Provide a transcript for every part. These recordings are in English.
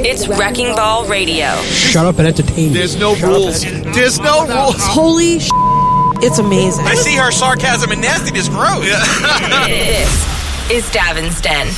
It's Wrecking Ball Radio. Shut up and entertain me. There's no rules. There's no rules. Holy sh**. It's amazing. I see her sarcasm and nastiness grows. This is Davin's Den.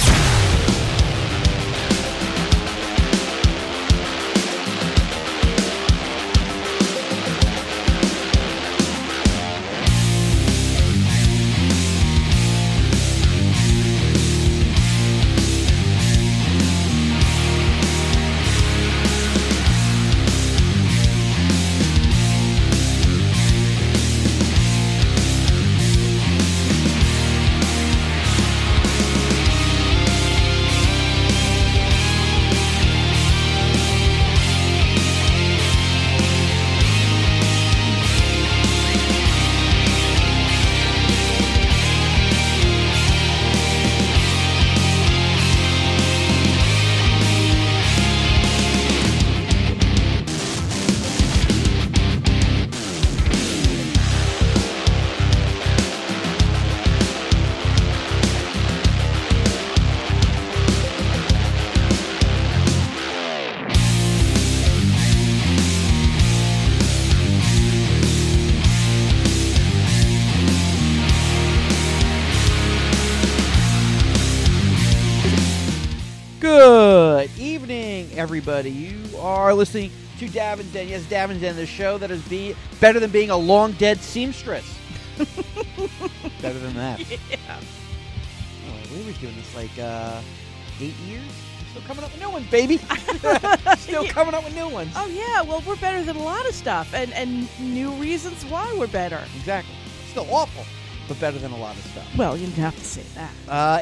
Good evening, everybody. You are listening to Davin's Den. Yes, Davin's Den, the show that is better than being a long-dead seamstress. Better than that. Yeah. Oh, we were doing this like 8 years? Still coming up with new ones, baby. Still coming up with new ones. Oh, yeah. Well, we're better than a lot of stuff. And new reasons why we're better. Exactly. Still awful, but better than a lot of stuff. Well, you didn't have to say that.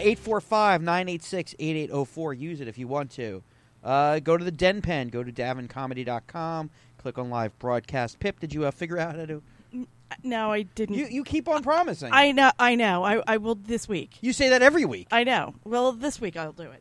845-986-8804. Use it if you want to. Go to the Den Pen. Go to davincomedy.com. Click on live broadcast. Pip, did you figure out how to? No, I didn't. You keep on promising. I know. I will this week. You say that every week. I know. Well, this week I'll do it.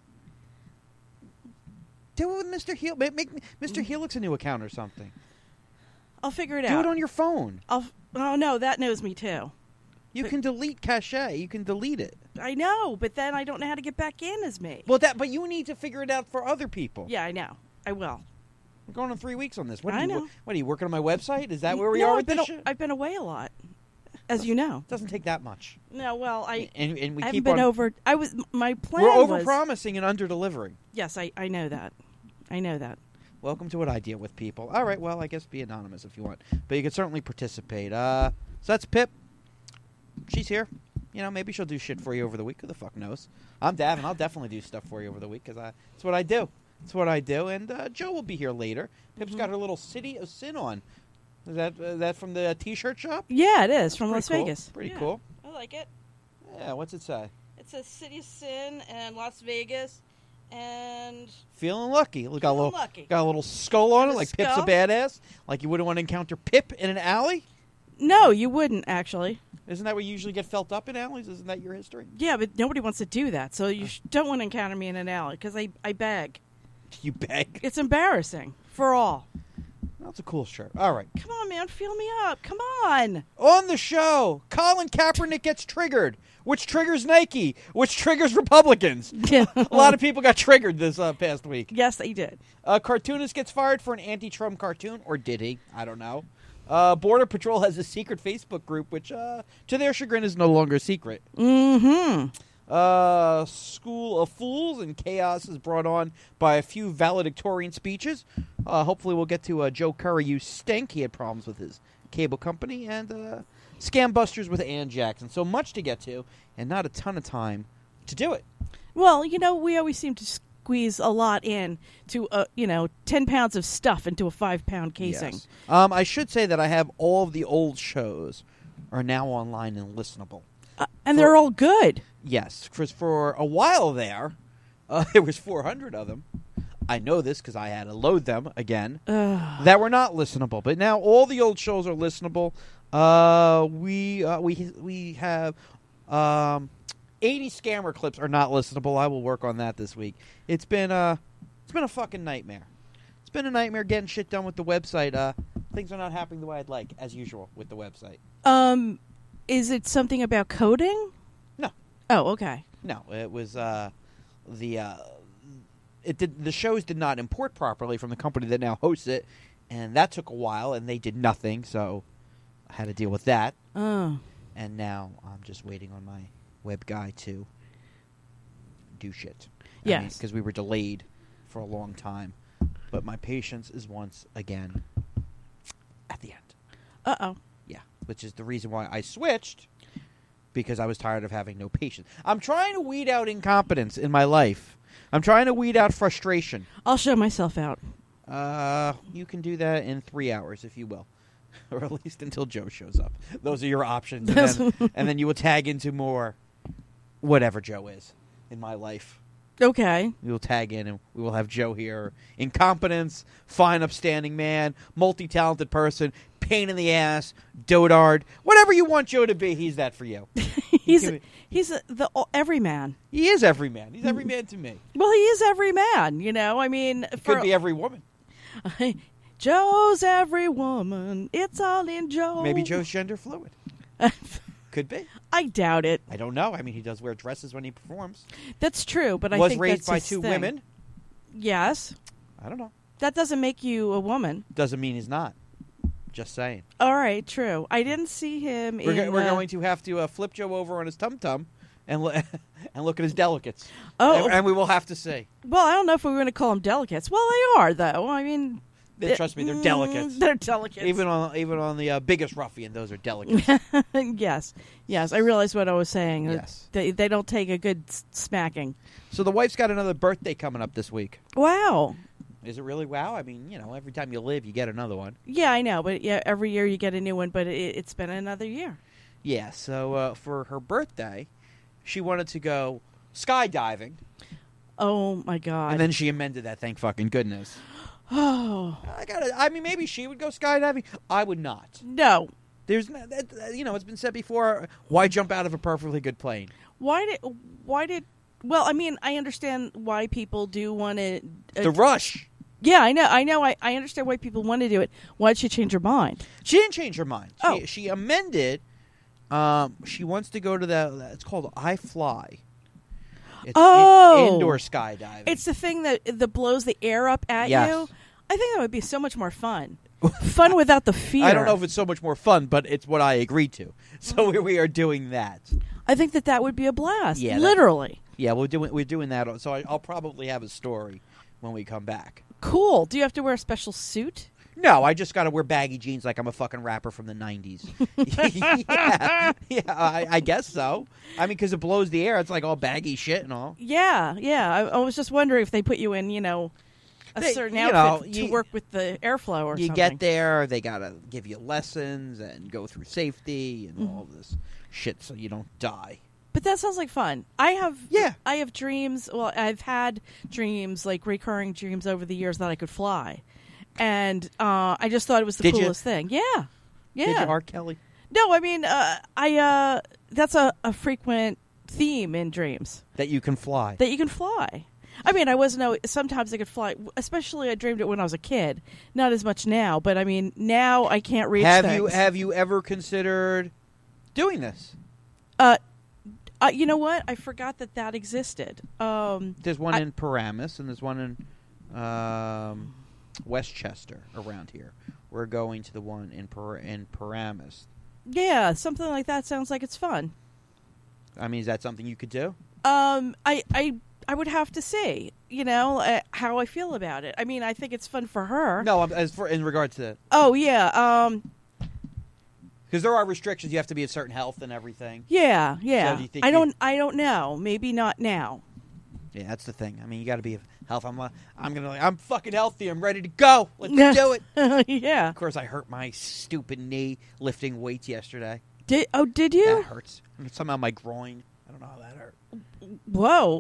Do it with Mr. Heel. Make Mr. Helix a new account or something. I'll figure it Do out. it on your phone. Oh, no, that knows me too. You can delete Cache. You can delete it. I know, but then I don't know how to get back in as me. Well, but you need to figure it out for other people. Yeah, I know. I will. We're going on 3 weeks on this. I know. What are you working on my website? Is that where we No, are with this shit? I've been away a lot, as you know. Doesn't take that much. No, well, and we I haven't keep been on over. My plan. We're was... over-promising and under-delivering. Yes, I know that. I know that. Welcome to what I deal with, people. All right, well, I guess be anonymous if you want, but you can certainly participate. So that's Pip. She's here. You know, maybe she'll do shit for you over the week. Who the fuck knows? I'm Davin. I'll definitely do stuff for you over the week because it's what I do. It's what I do. And Joe will be here later. Pip's got her little City of Sin on. Is that from the T-shirt shop? Yeah, it is from Las cool. Vegas. Pretty cool. I like it. Yeah. What's it say? It says City of Sin and Las Vegas, and Feeling lucky. Got a little skull on it, A like skull? Pip's a badass. Like you wouldn't want to encounter Pip in an alley. no, you wouldn't actually. Isn't that what you usually get felt up in alleys? Isn't that your history? Yeah, but nobody wants to do that, so you don't want to encounter me in an alley because I beg. You beg. It's embarrassing for all. That's a cool shirt. All right. Come on, man, fill me up. Come on. On the show, Colin Kaepernick gets triggered, which triggers Nike, which triggers Republicans. Yeah. A lot of people got triggered this past week. Yes, they did. Cartoonist gets fired for an anti-Trump cartoon, or did he? I don't know. Border Patrol has a secret Facebook group, which, to their chagrin, is no longer secret. Mm-hmm. School of Fools and chaos is brought on by a few valedictorian speeches. Hopefully we'll get to Joe Curry, you stink. He had problems with his cable company. And Scam Busters with Ann Jackson. So much to get to and not a ton of time to do it. Well, you know, we always seem to squeeze a lot in to, 10 pounds of stuff into a 5-pound casing. Yes. I should say that I have all of the old shows are now online and listenable. And they're all good. Yes, because for a while there was 400 of them. I know this because I had to load them again. That were not listenable, but now all the old shows are listenable. We have 80 scammer clips are not listenable. I will work on that this week. It's been a fucking nightmare. It's been a nightmare getting shit done with the website. Things are not happening the way I'd like, as usual, with the website. Is it something about coding? No. Oh, okay. No, it was the shows did not import properly from the company that now hosts it, and that took a while, and they did nothing, so I had to deal with that. Oh. And now I'm just waiting on my web guy to do shit. Yes. Because we were delayed for a long time. But my patience is once again at the end. Uh-oh. Yeah, which is the reason why I switched, because I was tired of having no patience. I'm trying to weed out incompetence in my life. I'm trying to weed out frustration. I'll show myself out. You can do that in 3 hours, if you will. Or at least until Joe shows up. Those are your options. And then you will tag into more whatever Joe is in my life. Okay. We will tag in, and we will have Joe here. Incompetence, fine, upstanding man, multi-talented person, pain in the ass, dotard. Whatever you want Joe to be, he's that for you. He's the everyman. He is every man. He's every man to me. Well, he is every man, you know. I mean, Could be every woman. Joe's every woman. It's all in Joe. Maybe Joe's gender fluid. Could be. I doubt it. I don't know. I mean, he does wear dresses when he performs. That's true, but I Was think raised that's by his two thing. women. Yes. I don't know. That doesn't make you a woman. Doesn't mean he's not. Just saying. All right, true. I didn't see him We're going to have to flip Joe over on his tum-tum and look at his delicates. Oh. And we will have to see. Well, I don't know if we were going to call them delicates. Well, they are, though. I mean... Trust me, they're delicates. They're delicates. Even on the biggest ruffian, those are delicates. Yes. I realized what I was saying. Yes. They don't take a good smacking. So the wife's got another birthday coming up this week. Wow. Is it really wow? I mean, you know, every time you live, you get another one. Yeah, I know. But yeah, every year you get a new one, but it's been another year. Yeah, so for her birthday, she wanted to go skydiving. Oh, my God. And then she amended that, thank fucking goodness. Oh. I mean, maybe she would go skydiving. I would not. No. There's, it's been said before, why jump out of a perfectly good plane? Why did, well, I mean, I understand why people do want to. The rush. Yeah, I know. I understand why people want to do it. Why did she change her mind? She didn't change her mind. Oh. She amended. She wants to go to it's called iFly. It's indoor skydiving. It's the thing that blows the air up at Yes. you. I think that would be so much more fun. Fun without the fear. I don't know if it's so much more fun, but it's what I agreed to. So we are doing that. I think that would be a blast. Yeah, literally. Yeah, we're doing that. So I'll probably have a story when we come back. Cool. Do you have to wear a special suit? No, I just got to wear baggy jeans like I'm a fucking rapper from the 90s. I guess so. I mean, because it blows the air. It's like all baggy shit and all. Yeah. I was just wondering if they put you in, a certain outfit to work with the airflow or something. You get there, they got to give you lessons and go through safety and all this shit so you don't die. But that sounds like fun. I have dreams. Well, I've had dreams, like recurring dreams over the years that I could fly. And I just thought it was the coolest thing. Yeah. Did you, R. Kelly? No, I mean, that's a frequent theme in dreams. That you can fly. That you can fly. I mean, sometimes I could fly, especially I dreamed it when I was a kid. Not as much now, but I mean, now I can't reach things. Have you ever considered doing this? You know what? I forgot that existed. There's one in Paramus, and there's one in Westchester around here. We're going to the one in Paramus. Yeah, something like that sounds like it's fun. I mean, is that something you could do? I would have to see, how I feel about it. I mean, I think it's fun for her. No, in regards to... Oh, yeah. Because there are restrictions. You have to be a certain health and everything. Yeah. So do you think I don't know. Maybe not now. Yeah, that's the thing. I mean, you got to be healthy. I'm fucking healthy. I'm ready to go. Let's do it. Yeah. Of course, I hurt my stupid knee lifting weights yesterday. Did you? That hurts. Somehow my groin. I don't know how that hurt. Whoa.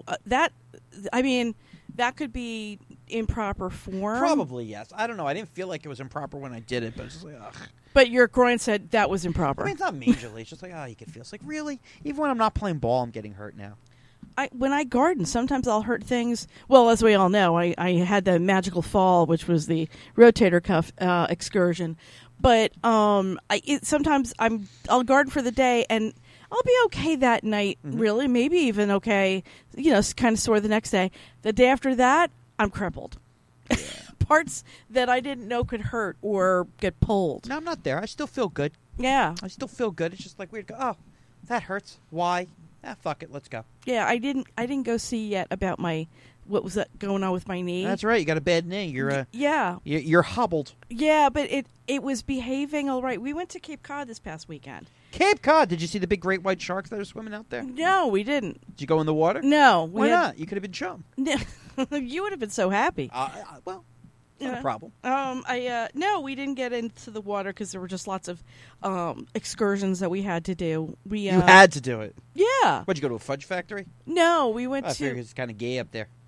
That could be improper form. Probably, yes. I don't know. I didn't feel like it was improper when I did it, but it's just like, ugh. But your groin said that was improper. I mean, it's not majorly. It's just like, you can feel. It's like, really? Even when I'm not playing ball, I'm getting hurt now. When I garden, sometimes I'll hurt things. Well, as we all know, I had the magical fall, which was the rotator cuff excursion. But sometimes I'll garden for the day, and I'll be okay that night, really. Maybe even okay, kind of sore the next day. The day after that, I'm crippled. Parts that I didn't know could hurt or get pulled. No, I'm not there. I still feel good. Yeah. I still feel good. It's just like weird. Oh, that hurts. Why? Fuck it. Let's go. Yeah, I didn't go see yet about what was that going on with my knee. That's right. You got a bad knee. You're yeah. You're hobbled. Yeah, but it was behaving all right. We went to Cape Cod this past weekend. Cape Cod. Did you see the big great white sharks that are swimming out there? No, we didn't. Did you go in the water? No. Why not? You could have been chum. You would have been so happy. Well, not a problem. No, we didn't get into the water because there were just lots of excursions that we had to do. You had to do it. Yeah. What'd you go to a fudge factory? No, we went I to. figured it's kind of gay up there.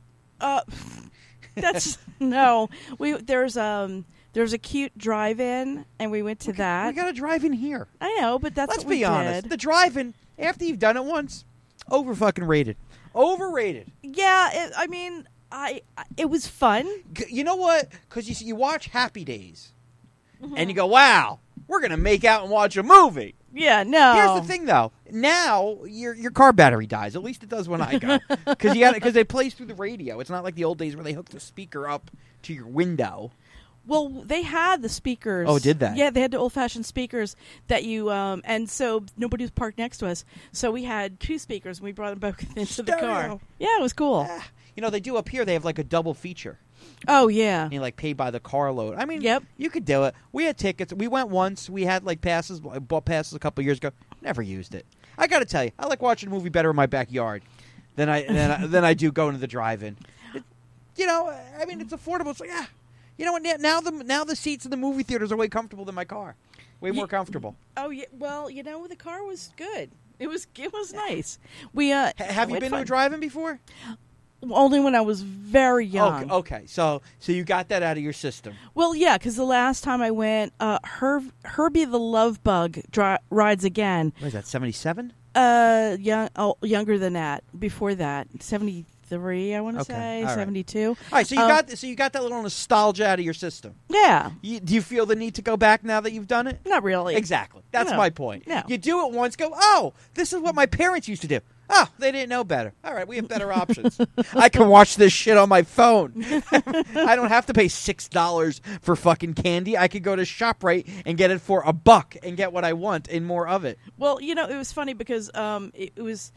That's no. There's a cute drive-in, and we went to that. We got a drive-in here. I know, but that's Let's what we be honest. did. The drive-in, after you've done it once, fucking rated. Overrated. Yeah, it was fun. You know what? Because you watch Happy Days, and you go, "Wow, we're gonna make out and watch a movie." Yeah, no. Here's the thing, though. Now your car battery dies. At least it does when I go, because they play through the radio. It's not like the old days where they hook the speaker up to your window. Well, they had the speakers. Oh, did they? Yeah, they had the old-fashioned speakers that you and so nobody was parked next to us. So we had two speakers, and we brought them both into the car. Yeah, it was cool. They do up here. They have like a double feature. Oh, yeah. And you like pay by the carload. I mean, yep. You could do it. We had tickets. We went once. We had like passes. I bought passes a couple years ago. Never used it. I got to tell you, I like watching a movie better in my backyard than I do going to the drive-in. It's affordable. It's like, you know what? Now the seats in the movie theaters are way comfortable than my car. Way more comfortable. Oh, yeah. Well, the car was good. It was nice. We have you been to a drive-in before? Only when I was very young. Okay. So you got that out of your system. Well, yeah, because the last time I went, Herbie the Love Bug rides again. What is that, 77? Younger than that. Before that, 73. I want to say all 72. All right. So you got that little nostalgia out of your system. Yeah. Do you feel the need to go back now that you've done it? Not really. Exactly. That's my point. No. You do it once, go, oh, this is what my parents used to do. Oh, they didn't know better. All right, we have better options. I can watch this shit on my phone. I don't have to pay $6 for fucking candy. I could go to ShopRite and get it for $1 and get what I want and more of it. Well, it was funny because it was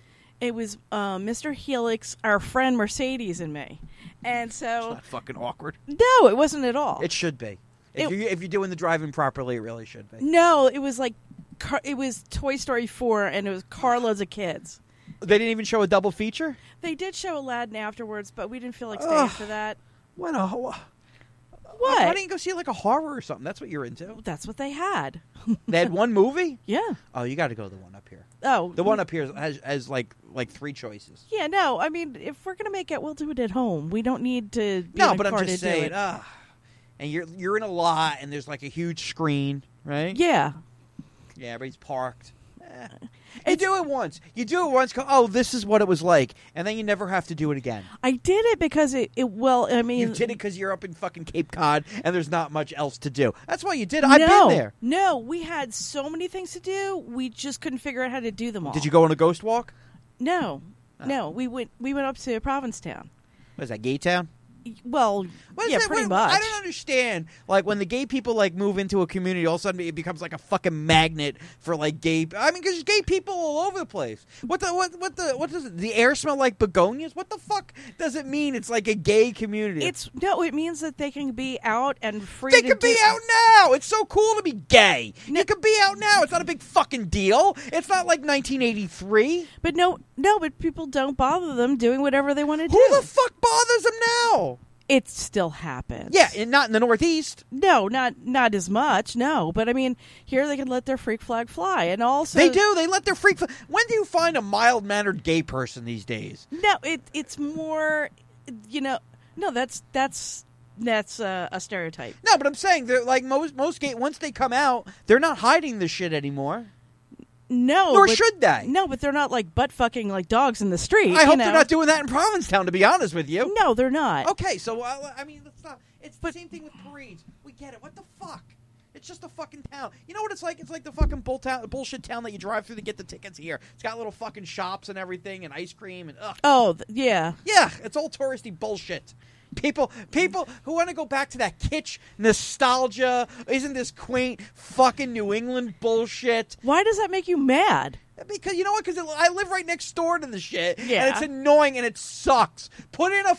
Mr. Helix, our friend Mercedes, and me, and so it's not fucking awkward. No, it wasn't at all. It should be. If you're doing the driving properly, it really should be. No, it was like it was Toy Story 4, and it was carloads of kids. They didn't even show a double feature? They did show Aladdin afterwards, but we didn't feel like staying for that. What? What? Why don't you go see like a horror or something? That's what you're into. That's what they had. They had one movie? Yeah. Oh, you got to go to the one up here. Oh. The one up here has like 3 choices. Yeah, no. I mean, if we're going to make it, we'll do it at home. We don't need to be No, in a but car I'm just to do saying, it. and you're in a lot, and there's like a huge screen, right? Yeah. Yeah, everybody's parked. You do it once. Go, oh, this is what it was like, and then you never have to do it again. I did it because you did it because you're up in fucking Cape Cod, and there's not much else to do. That's why you did it. I've been there. No, we had so many things to do, we just couldn't figure out how to do them all. Did you go on a ghost walk? No. No, we went up to Provincetown. What is that, Gay Town? Well, yeah, pretty much. I don't understand. Like, when the gay people, like, move into a community, all of a sudden it becomes, like, a fucking magnet for, like, gay... I mean, because there's gay people all over the place. What does it... The air smell like begonias? What the fuck does it mean it's, like, a gay community? It means that they can be out and free They can be out now! It's so cool to be gay! You can be out now! It's not a big fucking deal! It's not like 1983! But but people don't bother them doing whatever they want to do. Who the fuck bothers them now? It still happens. Yeah, and not in the Northeast. No, not as much. No, but I mean, here they can let their freak flag fly, and also they do. They let their freak flag. When do you find a mild mannered gay person these days? No, it's more, No, that's a stereotype. No, but I'm saying they're like most gay. Once they come out, they're not hiding this shit anymore. No, nor should they. No, but they're not like butt fucking like dogs in the street. I hope they're not doing that in Provincetown. To be honest with you, no, they're not. Okay, so I mean, let's not. It's the same thing with parades. We get it. What the fuck? It's just a fucking town. You know what it's like? It's like the fucking bullshit town that you drive through to get the tickets here. It's got little fucking shops and everything and ice cream and ugh. Oh, yeah. Yeah, it's all touristy bullshit. People who want to go back to that kitsch nostalgia. Isn't this quaint fucking New England bullshit? Why does that make you mad? Because you know what? Because I live right next door to the shit, Yeah. and it's annoying and it sucks. Put in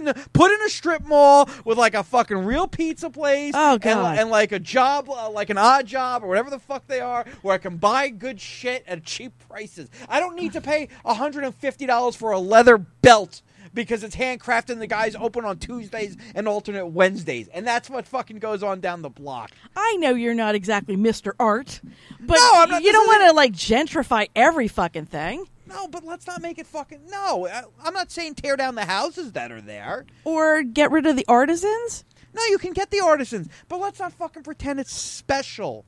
a strip mall with like a fucking real pizza place. Oh, God. and like a job, like an odd job or whatever the fuck they are, where I can buy good shit at cheap prices. I don't need to pay $150 for a leather belt because it's handcrafted and the guy's open on Tuesdays and alternate Wednesdays, and that's what fucking goes on down the block. I know you're not exactly Mr. Art, but No, I'm not. you don't want to like gentrify every fucking thing. No, but let's not make it fucking... No, I'm not saying tear down the houses that are there. Or get rid of the artisans. No, you can get the artisans, but let's not fucking pretend it's special.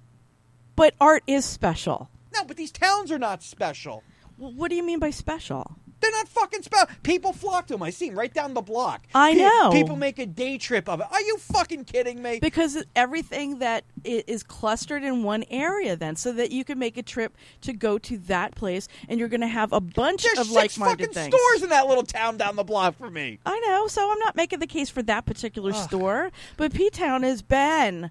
But art is special. No, but these towns are not special. What do you mean by special? They're not fucking special. People flock to them. I see them right down the block. I know. People make a day trip of it. Are you fucking kidding me? Because everything that is clustered in one area then, so that you can make a trip to go to that place, and you're going to have a bunch There's of 6 like-minded fucking things. stores in that little town down the block for me. I know, so I'm not making the case for that particular store, but P-Town has been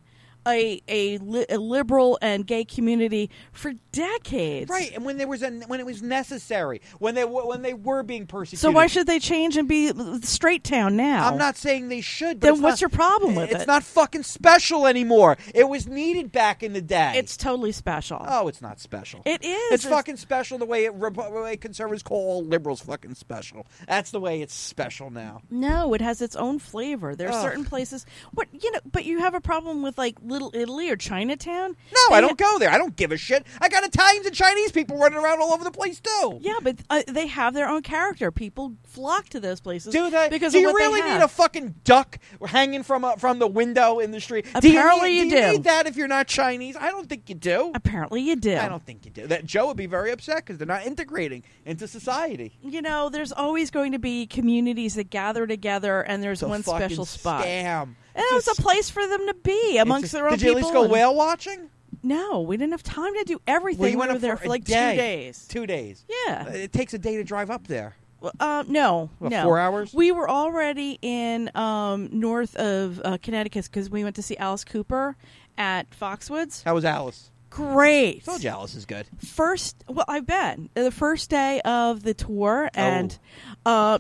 a liberal and gay community for decades. Right, and when it was necessary, when they were being persecuted. So why should they change and be straight town now? I'm not saying they should. But Then it's what's not, your problem with it? It's not fucking special anymore. It was needed back in the day. It's totally special. Oh, it's not special. It is. It's fucking special the way conservatives call all liberals fucking special. That's the way it's special now. No, it has its own flavor. There are Ugh. certain places. But you have a problem with like Little Italy or Chinatown? No, I don't go there. I don't give a shit. I got Italians and Chinese people running around all over the place too. Yeah, but they have their own character. People flock to those places. Do they? Because do of you what really they need have. a fucking duck hanging from the window in the street? Apparently do you you do. need that if you're not Chinese? I don't think you do. Apparently you do. I don't think you do. That Joe would be very upset because they're not integrating into society. You know, there's always going to be communities that gather together, and there's It's a one fucking special spot. Scam. And it was a place for them to be amongst their own Did you at people. least go and- whale watching? No, we didn't have time to do everything. Well, you we went were up there for for a like day. 2 days. 2 days. Yeah. It takes a day to drive up there. No, What, no. 4 hours? We were already in north of Connecticut because we went to see Alice Cooper at Foxwoods. How was Alice? Great. I told you Alice is good. I've been the first day of the tour, and Oh.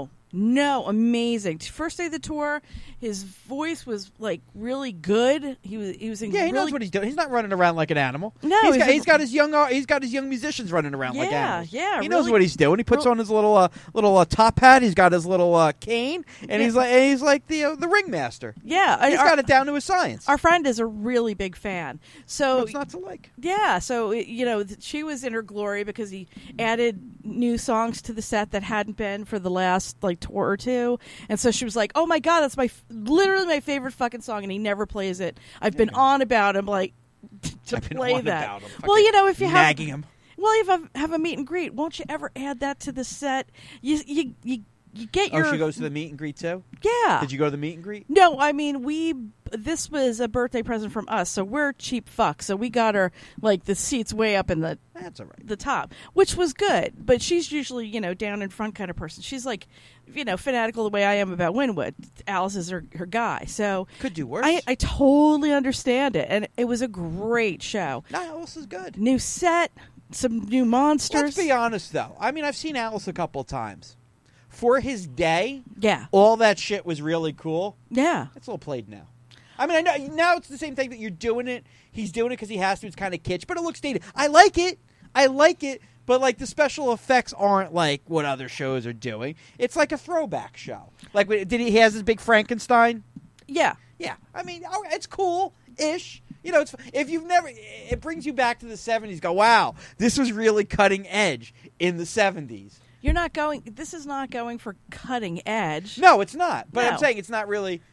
no, amazing. First day of the tour, his voice was like really good. He was in Yeah, he really, knows what he's doing. He's not running around like an animal. No, he's got his young musicians running around like Yeah, animals. yeah, he knows really- what he's doing. He puts on his little top hat. He's got his little cane, and he's like the ringmaster. Yeah, He's got it down to a science. Our friend is a really big fan. So What's not to like? yeah, so she was in her glory because he added new songs to the set that hadn't been for the last like tour or two, and so she was like, "Oh my god, that's literally my favorite fucking song," and he never plays it. I've been on about him like to I've been play on that. about him. Well, if you nagging him. well, if you have a meet and greet, won't you ever add that to the set? You get your Oh, she goes to the meet and greet too. yeah. Did you go to the meet and greet? No, I mean this was a birthday present from us, so we're cheap fucks. So we got her like the seats way up in the That's all right. the top, which was good. But she's usually down in front kind of person. She's like fanatical the way I am about Winwood. Alice is her guy, so Could do worse. I totally understand it, and it was a great show. No, Alice is good. New set, some new monsters. Let's be honest, though. I mean, I've seen Alice a couple times. For his day, Yeah, all that shit was really cool. yeah. It's all played now. I mean, I know now it's the same thing that you're doing it. He's doing it because he has to. It's kind of kitsch, but it looks dated. I like it. But like the special effects aren't like what other shows are doing. It's like a throwback show. Like, he has his big Frankenstein? Yeah. Yeah. I mean, it's cool-ish. It's if you've never, it brings you back to the 70s. Go, wow, this was really cutting edge in the 70s. You're not going. This is not going for cutting edge. No, it's not. But No. I'm saying it's not really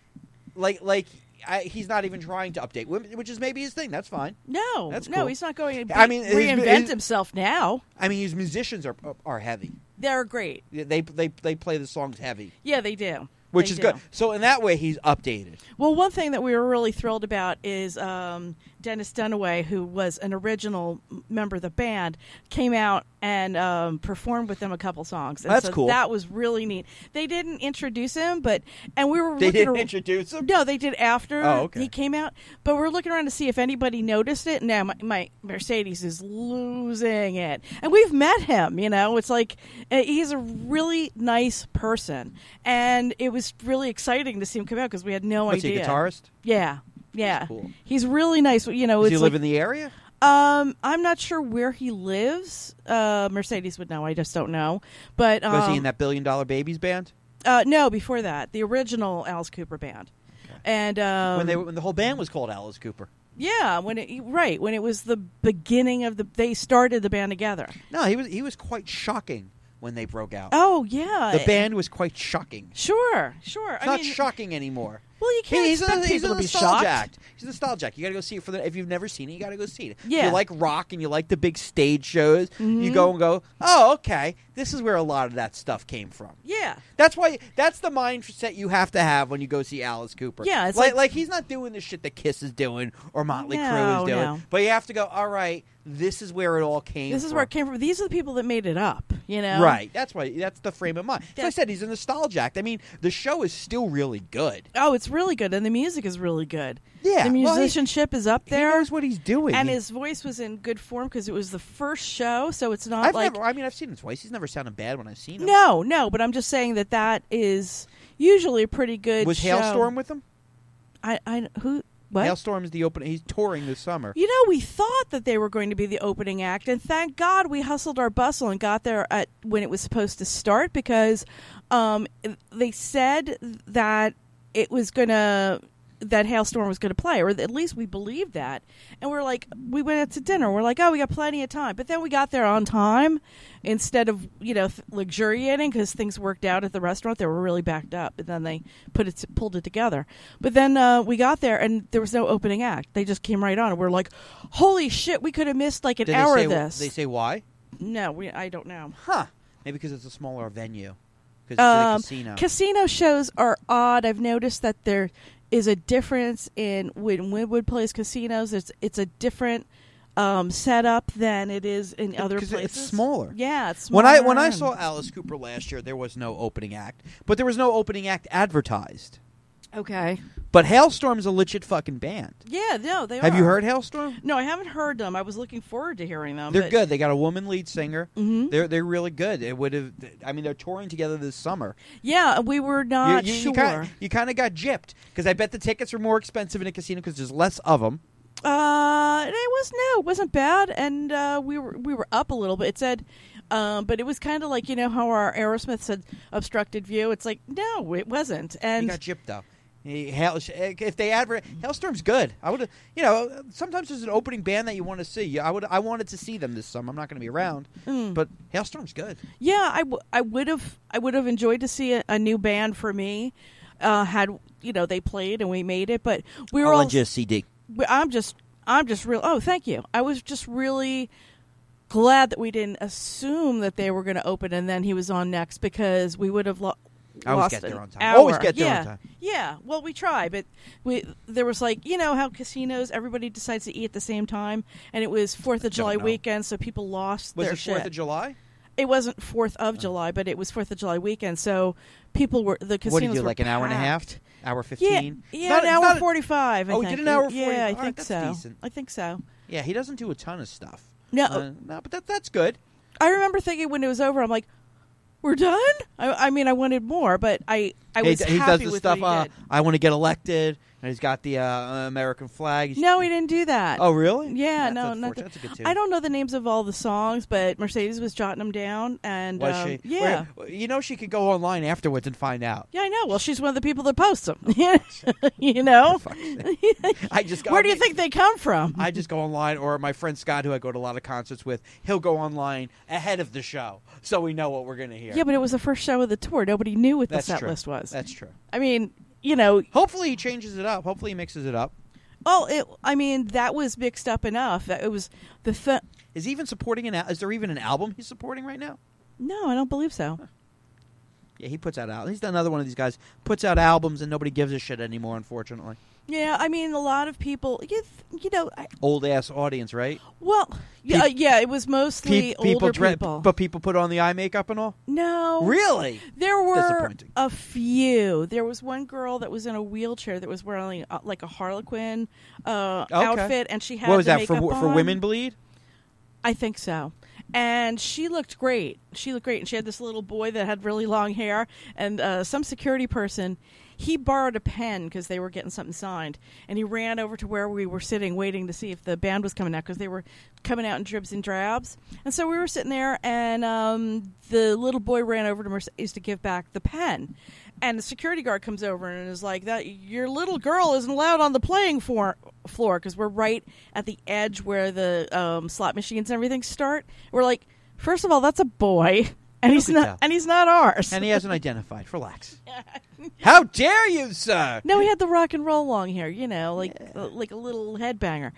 he's not even trying to update, which is maybe his thing. That's fine. No, That's no, cool. he's not going to reinvent himself now. I mean, his musicians are heavy. They're great. They play the songs heavy, Yeah, they do. which They is do. good. So in that way, he's updated. Well, one thing that we were really thrilled about is Dennis Dunaway, who was an original member of the band, came out and performed with them a couple songs. And That's so cool. That was really neat. They didn't introduce him, and we were They looking didn't introduce him? No, they did after Oh, okay. he came out. But we're looking around to see if anybody noticed it. Now my Mercedes is losing it, and we've met him. It's like he's a really nice person, and it was really exciting to see him come out because we had no What's idea. he, a guitarist? Yeah. That's cool. He's really nice. Does it's he live like, in the area? I'm not sure where he lives. Mercedes would know. I just don't know. But Was he in that $1 Billion Babies band? no, before that, the original Alice Cooper band. Okay. And When the whole band was called Alice Cooper. yeah, when it was the beginning of they started the band together. No, he was quite shocking when they broke out. Oh yeah, The band was quite shocking. Sure. It's not shocking anymore. Well, you can't expect people to be shocked. He's a nostalgic. You got to go see it if you've never seen it. You got to go see it. Yeah. If you like rock and you like the big stage shows, Mm-hmm. you go and go, oh, okay, this is where a lot of that stuff came from. Yeah. That's the mindset you have to have when you go see Alice Cooper. Yeah, it's like he's not doing the shit that Kiss is doing or Motley Crue is doing. No. But you have to go, all right, this is where it all came from. This is where it came from. These are the people that made it up. Right. That's the frame of mind. As I Yeah. said, he's a nostalgic. I mean, the show is still really good. Oh, it's really good, and the music is really good. Yeah, the well, musicianship is up there. He knows what he's doing. And his voice was in good form because it was the first show, so it's not I've seen him twice. He's never sounded bad when I've seen him. No, but I'm just saying that is usually a pretty good Was show. Hailstorm with him? What? Hailstorm is the opening. He's touring this summer. We thought that they were going to be the opening act, and thank God we hustled our bustle and got there when it was supposed to start because they said that it was going to that Hailstorm was going to play, or at least we believed that. And we went out to dinner. We're like, oh, we got plenty of time. But then we got there on time instead of, luxuriating because things worked out at the restaurant. They were really backed up. And then they pulled it together. But then we got there and there was no opening act. They just came right on. And we're like, holy shit, we could have missed like an hour of this. They say why? No, I don't know. Huh. Maybe because it's a smaller venue. Because it's a casino. Casino shows are odd. I've noticed that there is a difference in when Wynwood plays casinos. It's a different setup than it is in other places. It's smaller. Yeah, it's smaller. When I saw Alice Cooper last year, there was no opening act, but there was no opening act advertised. Okay. But Hailstorm's a legit fucking band. Yeah, no, they are. Have you heard Hailstorm? No, I haven't heard them. I was looking forward to hearing them. They're good. They got a woman lead singer. Mhm. They're really good. It would have. I mean, they're touring together this summer. Yeah, we were not sure. You kind of got gypped because I bet the tickets are more expensive in a casino because there's less of them. It wasn't bad, and we were up a little bit. It said, but it was kind of like how our Aerosmith said obstructed view. It's like no, it wasn't. And You got gypped though. If they Hailstorm's good. I would. Sometimes there's an opening band that you want to see. I wanted to see them this summer. I'm not going to be around, but Hailstorm's good. Yeah, I would have enjoyed to see a new band for me. Had they played and we made it, but we were I'll all. lend you a CD. I'm just real. Oh, thank you. I was just really glad that we didn't assume that they were going to open and then he was on next because we would have lost. I always get there on time. Hour. Always get there on time. Yeah. Well, we try, but there was how casinos everybody decides to eat at the same time, and it was 4th of July weekend, so people lost Was their it 4th shit. of July? It wasn't 4th of July, but it was 4th of July weekend, so people were the casinos What did you do? were Like an hour and a half? packed. Hour 15? Yeah, an hour 45. I Oh, think. you did an hour 40? Yeah, I All right, think that's so. decent. I think so. Yeah, he doesn't do a ton of stuff. No, No, but that's good. I remember thinking when it was over, I'm like, "We're done." I mean, I wanted more, but I was he happy does the with stuff. what he did. I want to get elected, and he's got the American flag. No, he didn't do that. Oh, really? Yeah, That's no, unfortunate. nothing. That's a good tune. I don't know the names of all the songs, but Mercedes was jotting them down, and Was she? yeah, She could go online afterwards and find out. yeah, I know. Well, she's one of the people that posts them. You know, where do you think they come from? I just go online, or my friend Scott, who I go to a lot of concerts with, he'll go online ahead of the show, so we know what we're going to hear. Yeah, but it was the first show of the tour. Nobody knew what the That's set true. list was. That's true. I mean, Hopefully he changes it up. Hopefully he mixes it up. that was mixed up enough. It was the Is he even supporting is there even an album he's supporting right now? No, I don't believe so. Yeah, he puts out albums. He's another one of these guys puts out albums and nobody gives a shit anymore. Unfortunately. Yeah, I mean, a lot of people, you know, Old ass audience, right? well, yeah, it was mostly older people. But people put on the eye makeup and all. No, Really? there were Disappointing. a few. There was one girl that was in a wheelchair that was wearing like a Harlequin outfit, and she had What was the that for? makeup For on. women bleed? I think so. And she looked great. And she had this little boy that had really long hair. And some security person, he borrowed a pen because they were getting something signed. And he ran over to where we were sitting waiting to see if the band was coming out because they were coming out in dribs and drabs. And so we were sitting there, and the little boy ran over to Mercedes to give back the pen. And the security guard comes over and is like, "That your little girl isn't allowed on the playing floor because we're right at the edge where the slot machines and everything start." We're like, first of all, that's a boy, and he's not ours. And he hasn't identified. Relax. How dare you, sir? No, he had the rock and roll long hair, like a little headbanger,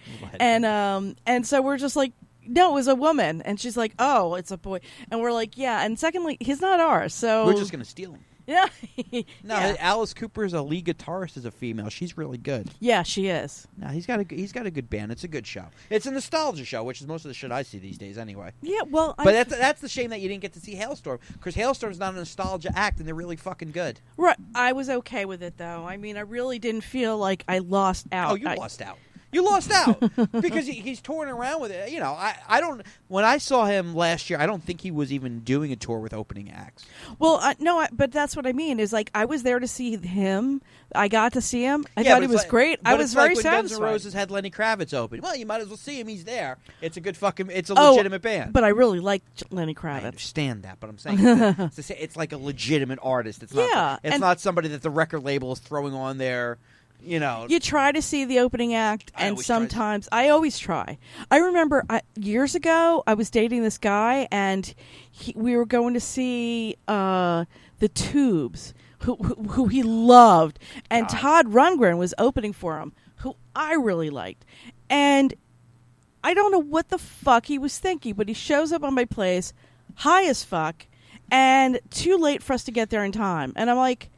and so we're just like, no, it was a woman, and she's like, oh, it's a boy, and we're like, yeah, and secondly, he's not ours, so We're just gonna steal him. Yeah. No, Yeah. Alice Cooper is a lead guitarist as a female. She's really good. Yeah, she is. No, he's got a good band. It's a good show. It's a nostalgia show, which is most of the shit I see these days anyway. Yeah, well, But that's the shame that you didn't get to see Hailstorm, because Hailstorm's not a nostalgia act, and they're really fucking good. right. I was okay with it though. I mean, I really didn't feel like I lost out. Oh, you lost out. You lost out because he's touring around with it. I don't. When I saw him last year, I don't think he was even doing a tour with opening acts. Well, no, but that's what I mean. Is like I was there to see him. I got to see him. I thought he was great. I was very when satisfied. Guns N' Roses had Lenny Kravitz open. Well, you might as well see him. He's there. It's a good fucking. It's a legitimate band. But I really liked Lenny I Kravitz. understand that, but I'm saying it's like a legitimate artist. It's not. Yeah, It's not somebody that the record label is throwing on there. You try to see the opening act, and sometimes I always try. I remember years ago I was dating this guy, and we were going to see the Tubes, who he loved, and Todd Rundgren was opening for him, who I really liked, and I don't know what the fuck he was thinking, but he shows up on my place, high as fuck, and too late for us to get there in time, and I'm like,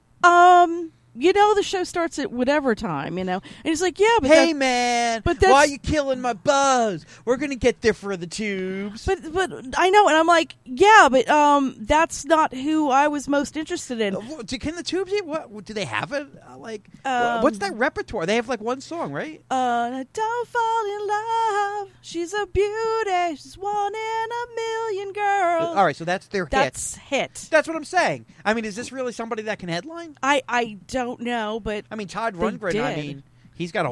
the show starts at whatever time, And he's like, yeah, but hey, man, but why are you killing my buzz? We're going to get there for the Tubes. But I know, and I'm like, yeah, but that's not who I was most interested in. Can the Tubes eat? What do they have it? What's that repertoire? They have like one song, right? Don't fall in love. She's a beauty. She's one in a million girls. All right, so that's their hit. That's what I'm saying. I mean, is this really somebody that can headline? I don't know, but I mean, Todd Rundgren. I mean, he's got a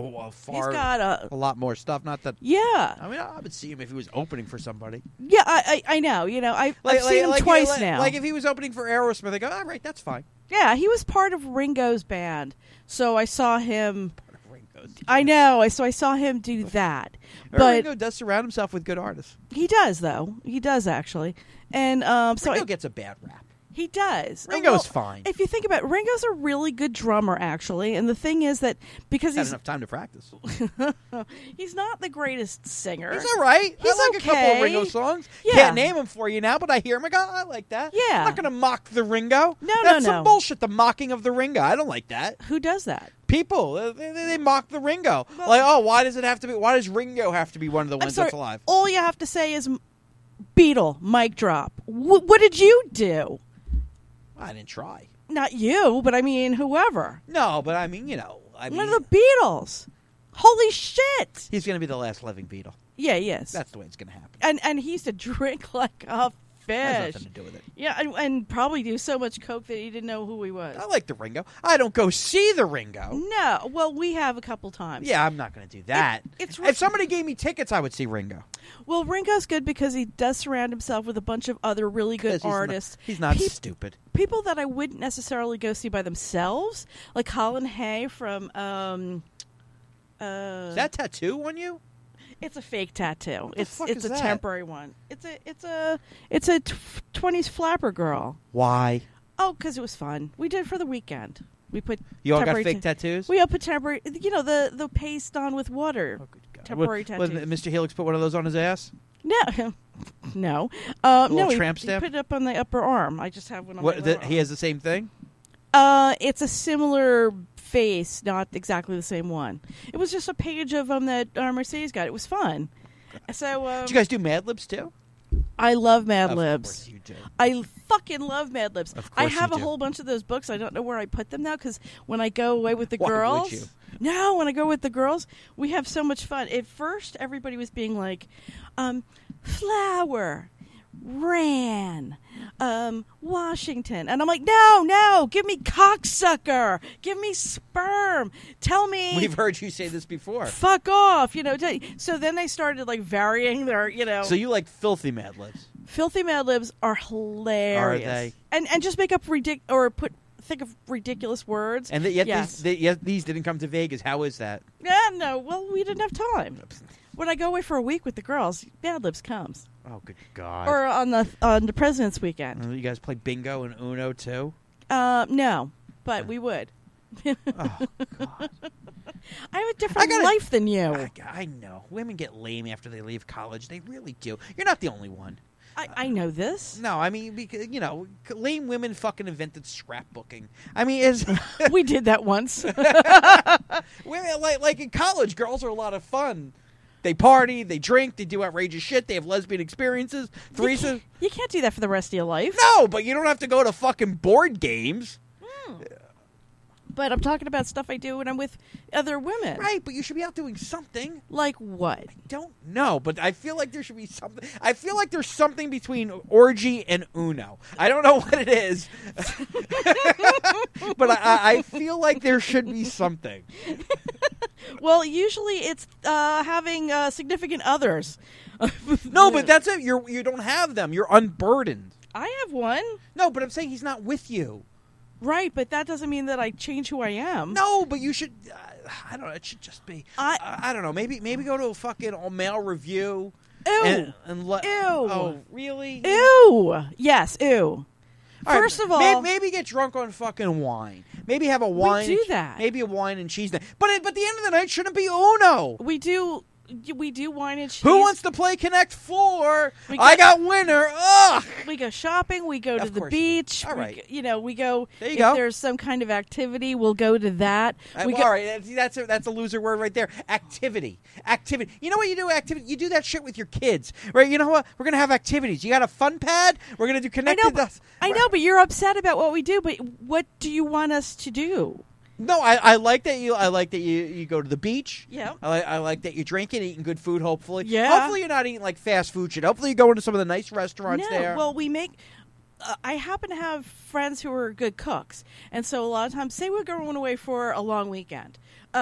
lot more stuff. Not that. Yeah. I mean, I would see him if he was opening for somebody. Yeah, I know. I've seen him twice now. Like if he was opening for Aerosmith, I go, all right, that's fine. Yeah, he was part of Ringo's band, so I saw him. I know, so I saw him do that. But Ringo does surround himself with good artists. He does, though. He does actually, and Ringo gets a bad rap. He does. Ringo's fine. If you think about it, Ringo's a really good drummer, actually. And the thing is that because he's had enough time to practice. He's not the greatest singer. He's all right. He's I like okay. a couple of Ringo songs. Yeah. Can't name them for you now, but I hear him. I go, I like that. Yeah. I'm not going to mock the Ringo. That's some bullshit, the mocking of the Ringo. I don't like that. Who does that? People. They mock the Ringo. Why does Ringo have to be one of the ones that's alive? All you have to say is Beatle, mic drop. What did you do? I didn't try. Not you, but I mean whoever. No, but I mean, one of the Beatles. Holy shit! He's going to be the last living Beatle. Yeah, he is. That's the way it's going to happen. And he used to drink like a fish. Has nothing to do with it. Yeah, and probably do so much coke that he didn't know who he was. I like the Ringo. I don't go see the Ringo. No, well, we have a couple times. Yeah, I'm not going to do that. If somebody gave me tickets, I would see Ringo. Well, Ringo's good because he does surround himself with a bunch of other really good artists. He's not stupid. People that I wouldn't necessarily go see by themselves, like Colin Hay from... Is that tattoo on you? It's a fake tattoo. It's a temporary one. It's a 20s flapper girl. Why? Oh, because it was fun. We did it for the weekend. We put you all got fake tattoos. We all put temporary. The paste on with water. Oh, good God. Temporary tattoos. Mr. Helix put one of those on his ass? No, no. He tramp stamp? He put it up on the upper arm. I just have one on my lower arm. He has the same thing. It's a similar face, not exactly the same one. It was just a page of them that Mercedes got. It was fun. So Did you guys do Mad Libs too? I love Mad Of Libs. course you do. I fucking love Mad Libs. Of I course have you a do. whole bunch of those books. I don't know where I put them now because when I go away with the Why would girls, you? no, when I go with the girls, we have so much fun. At first, everybody was being like, Flower, Ran, Washington, and I'm like, no, give me cocksucker, give me sperm, tell me. We've heard you say this before. Fuck off, So then they started like varying their, So you like filthy Mad Libs? Filthy Mad Libs are hilarious. Are they? And just make up think of ridiculous words. And yet yes. these didn't come to Vegas. How is that? Yeah, no. Well, we didn't have time. When I go away for a week with the girls, Mad Libs comes. Oh, good God. Or on the President's Weekend. You guys play bingo and Uno too? No, but we would. Oh, God. I have a different life than you. I know. Women get lame after they leave college. They really do. You're not the only one. I know this. No, I mean, because, lame women fucking invented scrapbooking. I mean, We did that once. women, like in college, girls are a lot of fun. They party, they drink, they do outrageous shit, they have lesbian experiences, threesomes. You can't do that for the rest of your life. No, but you don't have to go to fucking board games. But I'm talking about stuff I do when I'm with other women. Right, but you should be out doing something. Like what? Don't know, but I feel like there should be something. I feel like there's something between orgy and Uno. I don't know what it is, but I feel like there should be something. Well, usually it's having significant others. No, but that's it. You don't have them. You're unburdened. I have one. No, but I'm saying he's not with you. Right, but that doesn't mean that I change who I am. No, but you should. I don't know. It should just be. I I don't know. Maybe go to a fucking mail review. Ew. And Ew. Oh, really? Ew. Yes, ew. All right, First of all, maybe get drunk on fucking wine. Maybe have a wine. do that. Maybe a wine and cheese night. But at the end of the night, shouldn't be Uno. we do wine and cheese. Who wants to play Connect 4? We I got winner. Ugh. We go shopping. We go to Of the course you do. beach. All right. We go. There you if go. there's some kind of activity, we'll go to that. All right, that's a loser word right there. Activity. You know what you do? Activity. You do that shit with your kids, right? You know what? We're gonna have activities. You got a fun pad. We're gonna do connected. I know, but you're upset about what we do. But what do you want us to do? No, I like that you. I like that you go to the beach. Yeah. I like that you're drinking, eating good food. Hopefully, Yeah. Hopefully, you're not eating like fast food shit. Hopefully, you go into some of the nice restaurants No, there. well, we make. I happen to have friends who are good cooks, and so a lot of times, say we're going away for a long weekend.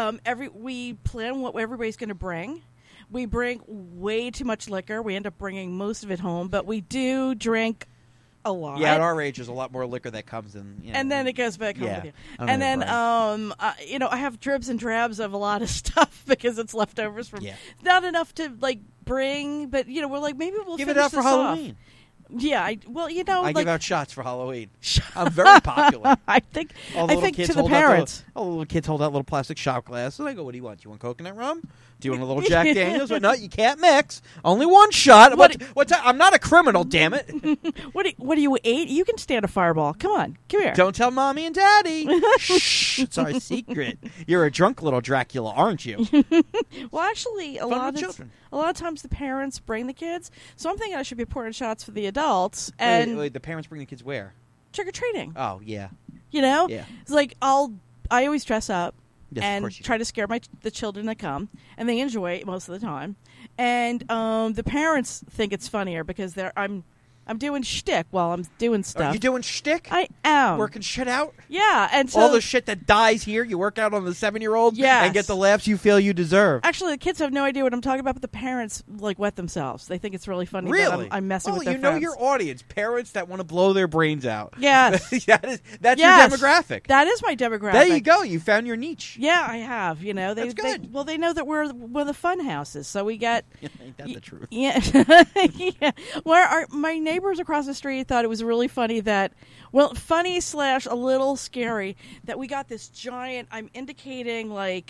We plan what everybody's going to bring. We bring way too much liquor. We end up bringing most of it home, but we do drink a lot. Yeah, at our age, there's a lot more liquor that comes in. And then it goes back home Yeah. with you. I'm And gonna then, I have dribs and drabs of a lot of stuff because it's leftovers from. Yeah. Not enough to bring, but we're like maybe we'll give it finish out for this off. Halloween. Yeah, I give out shots for Halloween. I'm very popular. I think All the little to kids the hold parents. all the little kids hold out little plastic shot glasses. And I go, "What do you want? Do you want coconut rum? Do you want a little Jack Daniels?" No, you can't mix. Only one shot. What I'm not a criminal, damn it. What are you 8? You can stand a fireball. Come on, come here. Don't tell mommy and daddy. Shh, it's our secret. You're a drunk little Dracula, aren't you? Well, actually, a Fun lot with of children. a lot of times the parents bring the kids, so I'm thinking I should be pouring shots for the adults and Wait, the parents bring the kids where? trick or treating. Oh, yeah. Yeah. Yeah. It's like I always dress up. Yes, of and course you try to scare the children that come, and they enjoy it most of the time. And the parents think it's funnier because I'm doing shtick while I'm doing stuff. Are you doing shtick? I am Working shit out? Yeah, and so All the shit that dies here, you work out on the 7-year-old Yes. and get the laughs you feel you deserve. actually the kids have no idea what I'm talking about, but the parents wet themselves. They think it's really funny. Really? that I'm messing with you their know friends. your audience, parents that want to blow their brains out. Yes. That's Yes. your demographic. That is my demographic. There you go. You found your niche. Yeah, I have. That's good. They know that we're one of the fun houses, so we get. Ain't that the truth? Yeah. Yeah. My neighbors across the street thought it was really funny funny / a little scary that we got this giant. I'm indicating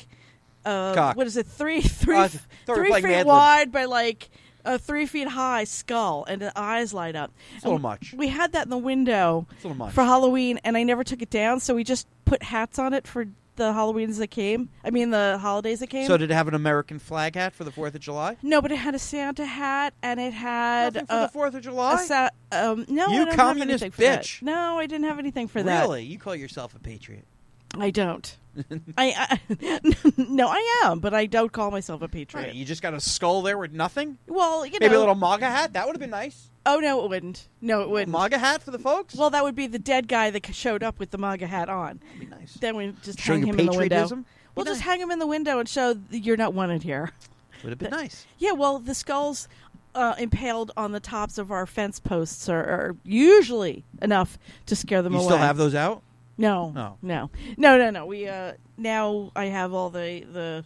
Cock. what is it? 3 thought we were playing feet Mad Libs. wide by a 3 feet high skull, and the eyes light up. It's a little much. We had that in the window It's a little much. for Halloween, and I never took it down, so we just put hats on it for the Halloweens that came. I mean, the holidays that came. So did it have an American flag hat for the 4th of July? No, but it had a Santa hat, and it had Nothing for the 4th of July? no, You I don't communist have anything for that. bitch. No, I didn't have anything for that. Really? You call yourself a patriot? I don't. I no, I am, but I don't call myself a patriot. Right, you just got a skull there with nothing? Well, you know, Maybe a little MAGA hat? That would have been nice. Oh no, it wouldn't. No, it A wouldn't. MAGA hat for the folks? Well, that would be the dead guy that showed up with the MAGA hat on. That'd be nice. Then we just Show hang your him in the window. patriotism? We'll Be just nice. hang him in the window and show you're not wanted here. Would have been nice. Yeah, well, the skulls impaled on the tops of our fence posts are usually enough to scare them You away. still have those out? No, Oh. no. We now I have all the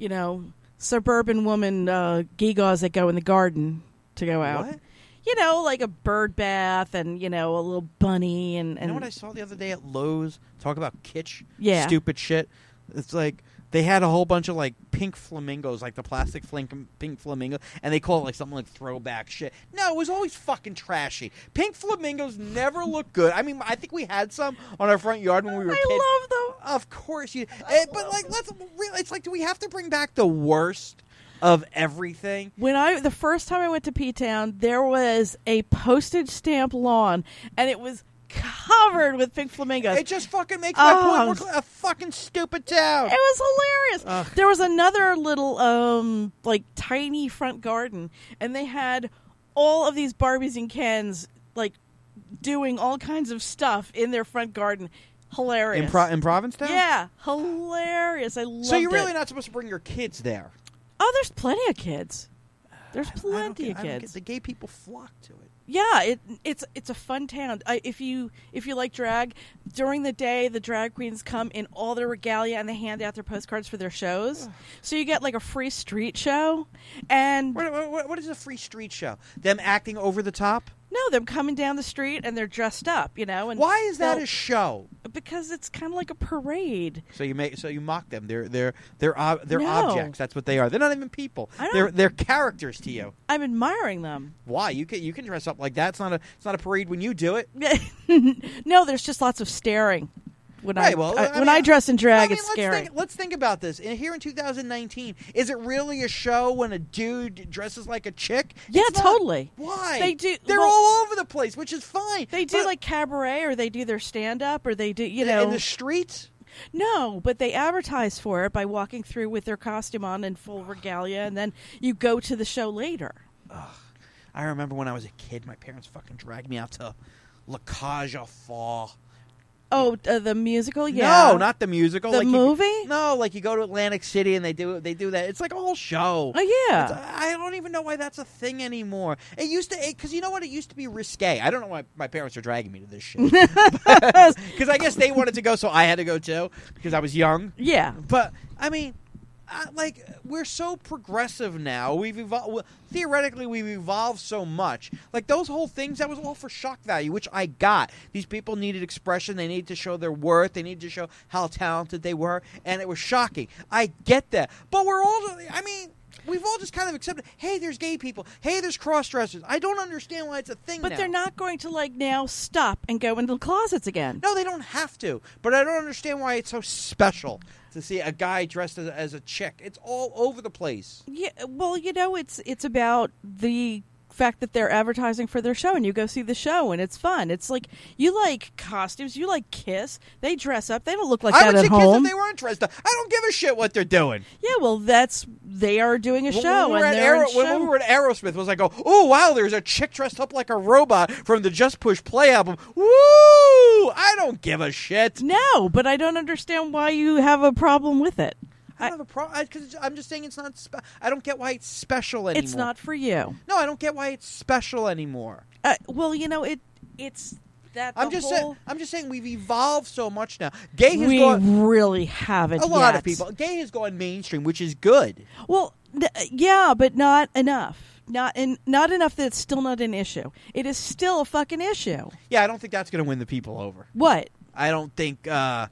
suburban woman gewgaws that go in the garden to go out. What? You know, like a bird bath and a little bunny and You know what I saw the other day at Lowe's? Talk about kitsch, Yeah. stupid shit. It's like they had a whole bunch of like pink flamingos, like the plastic pink flamingo, and they call it like something like throwback shit. No, it was always fucking trashy. Pink flamingos never look good. I mean, I think we had some on our front yard when we were kids. I love them. Of course you. But like, it's like, do we have to bring back the worst of everything? The first time I went to P-Town, there was a postage stamp lawn, and it was covered with pink flamingos. It just fucking makes my Oh. point. We're a fucking stupid town. It was hilarious. Ugh. There was another little, like, tiny front garden, and they had all of these Barbies and Kens, like, doing all kinds of stuff in their front garden. Hilarious. In Provincetown? Yeah, hilarious. I loved it. So you're really not supposed to bring your kids there? Oh, there's plenty of kids. There's I don't plenty of get- I don't kids. get- the gay people flock to it. Yeah, it's a fun town. If you like drag, during the day the drag queens come in all their regalia and they hand out their postcards for their shows. So you get like a free street show, and What is a free street show? Them acting over the top? no, them coming down the street and they're dressed up, And Why is that they'll- a show? Because it's kind of like a parade. So you mock them. They're No. objects. That's what they are. They're not even people. I don't- They're characters to you. I'm admiring them. Why? You can dress up like that. It's not a parade when you do it. No, there's just lots of staring. When Right, well, I when mean, I dress in drag, I mean, it's scary. Let's think about this. Here in 2019, is it really a show when a dude dresses like a chick? Yeah, It's not. totally. Why? They do- They're well- all over the place, which is fine. They do But like cabaret, or they do their stand-up, or they do, in the streets. No, but they advertise for it by walking through with their costume on in full regalia, and then you go to the show later. I remember when I was a kid, my parents fucking dragged me out to La Cage aux Folles. Oh, the musical? Yeah. No, not the musical. The like movie? No, like you go to Atlantic City and they do that. It's like a whole show. Oh, yeah. I don't even know why that's a thing anymore. It used to, because you know what? It used to be risque. I don't know why my parents are dragging me to this shit. Because I guess they wanted to go, so I had to go too, because I was young. Yeah. But, I mean, like, we're so progressive now. We've evolved. Theoretically, we've evolved so much. Like, those whole things, that was all for shock value, which I got. These people needed expression. They needed to show their worth. They needed to show how talented they were. And it was shocking. I get that. But we're all, I mean, we've all just kind of accepted, hey, there's gay people. Hey, there's cross-dressers. I don't understand why it's a thing But now. they're not going to, like, now stop and go into the closets again. No, they don't have to. But I don't understand why it's so special to see a guy dressed as a chick. It's all over the place. Yeah, well, it's about the fact that they're advertising for their show, and you go see the show, and it's fun. It's like, you like costumes, you like Kiss. They dress up. They don't look like I that would at see kids home. if they weren't dressed up. I don't give a shit what they're doing. Yeah, well, they are doing a show, When we were and at they're in when show. we were at Aerosmith, was like, oh wow, there's a chick dressed up like a robot from the Just Push Play album. Woo! I don't give a shit. No, but I don't understand why you have a problem with it. I don't have a problem because I'm just saying it's not. I don't get why it's special anymore. It's not for you. No, I don't get why it's special anymore. Well, it's that. I'm just saying we've evolved so much now. Gay has we gone. really haven't. A lot yet. of people. Gay has gone mainstream, which is good. Well, yeah, but not enough. Not enough that it's still not an issue. It is still a fucking issue. Yeah, I don't think that's going to win the people over. What? I don't think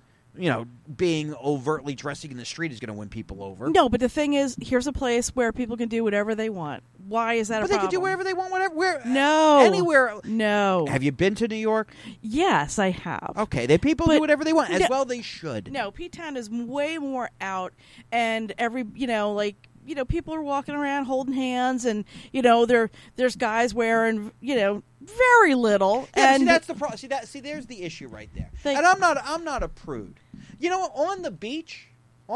being overtly dressing in the street is going to win people over. No, but the thing is, here's a place where people can do whatever they want. Why is that But a they problem? can do whatever they want, No. anywhere. No. Have you been to New York? Yes, I have. Okay, people do But- whatever they want. As No. well they should. No, P-Town is way more out, and people are walking around holding hands, and there's guys wearing very little. Yeah, and see, that's the problem. See, there's the issue right there. And I'm not a prude. You know what? On the beach,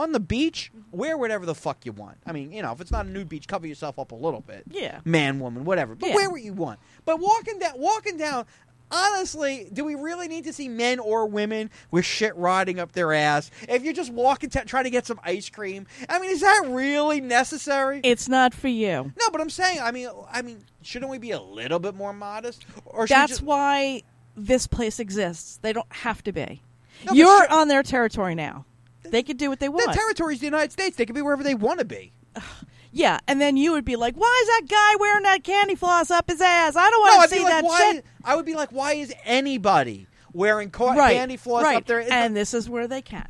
wear whatever the fuck you want. I mean, if it's not a nude beach, cover yourself up a little bit. Yeah. Man, woman, whatever. But Yeah. wear what you want. But walking down. Honestly, do we really need to see men or women with shit rotting up their ass? If you're just walking, trying to get some ice cream, I mean, is that really necessary? It's not for you. No, but I'm saying, I mean, shouldn't we be a little bit more modest? Or should That's why this place exists. They don't have to be. No, but You're sure- on their territory now. They can do what they want. The territory's the United States. They can be wherever they want to be. Yeah, and then you would be like, "Why is that guy wearing that candy floss up his ass? I don't No, want I'd to see be like, that why? shit." I would be like, why is anybody wearing Right, candy floss right. up there? It's And this is where they can.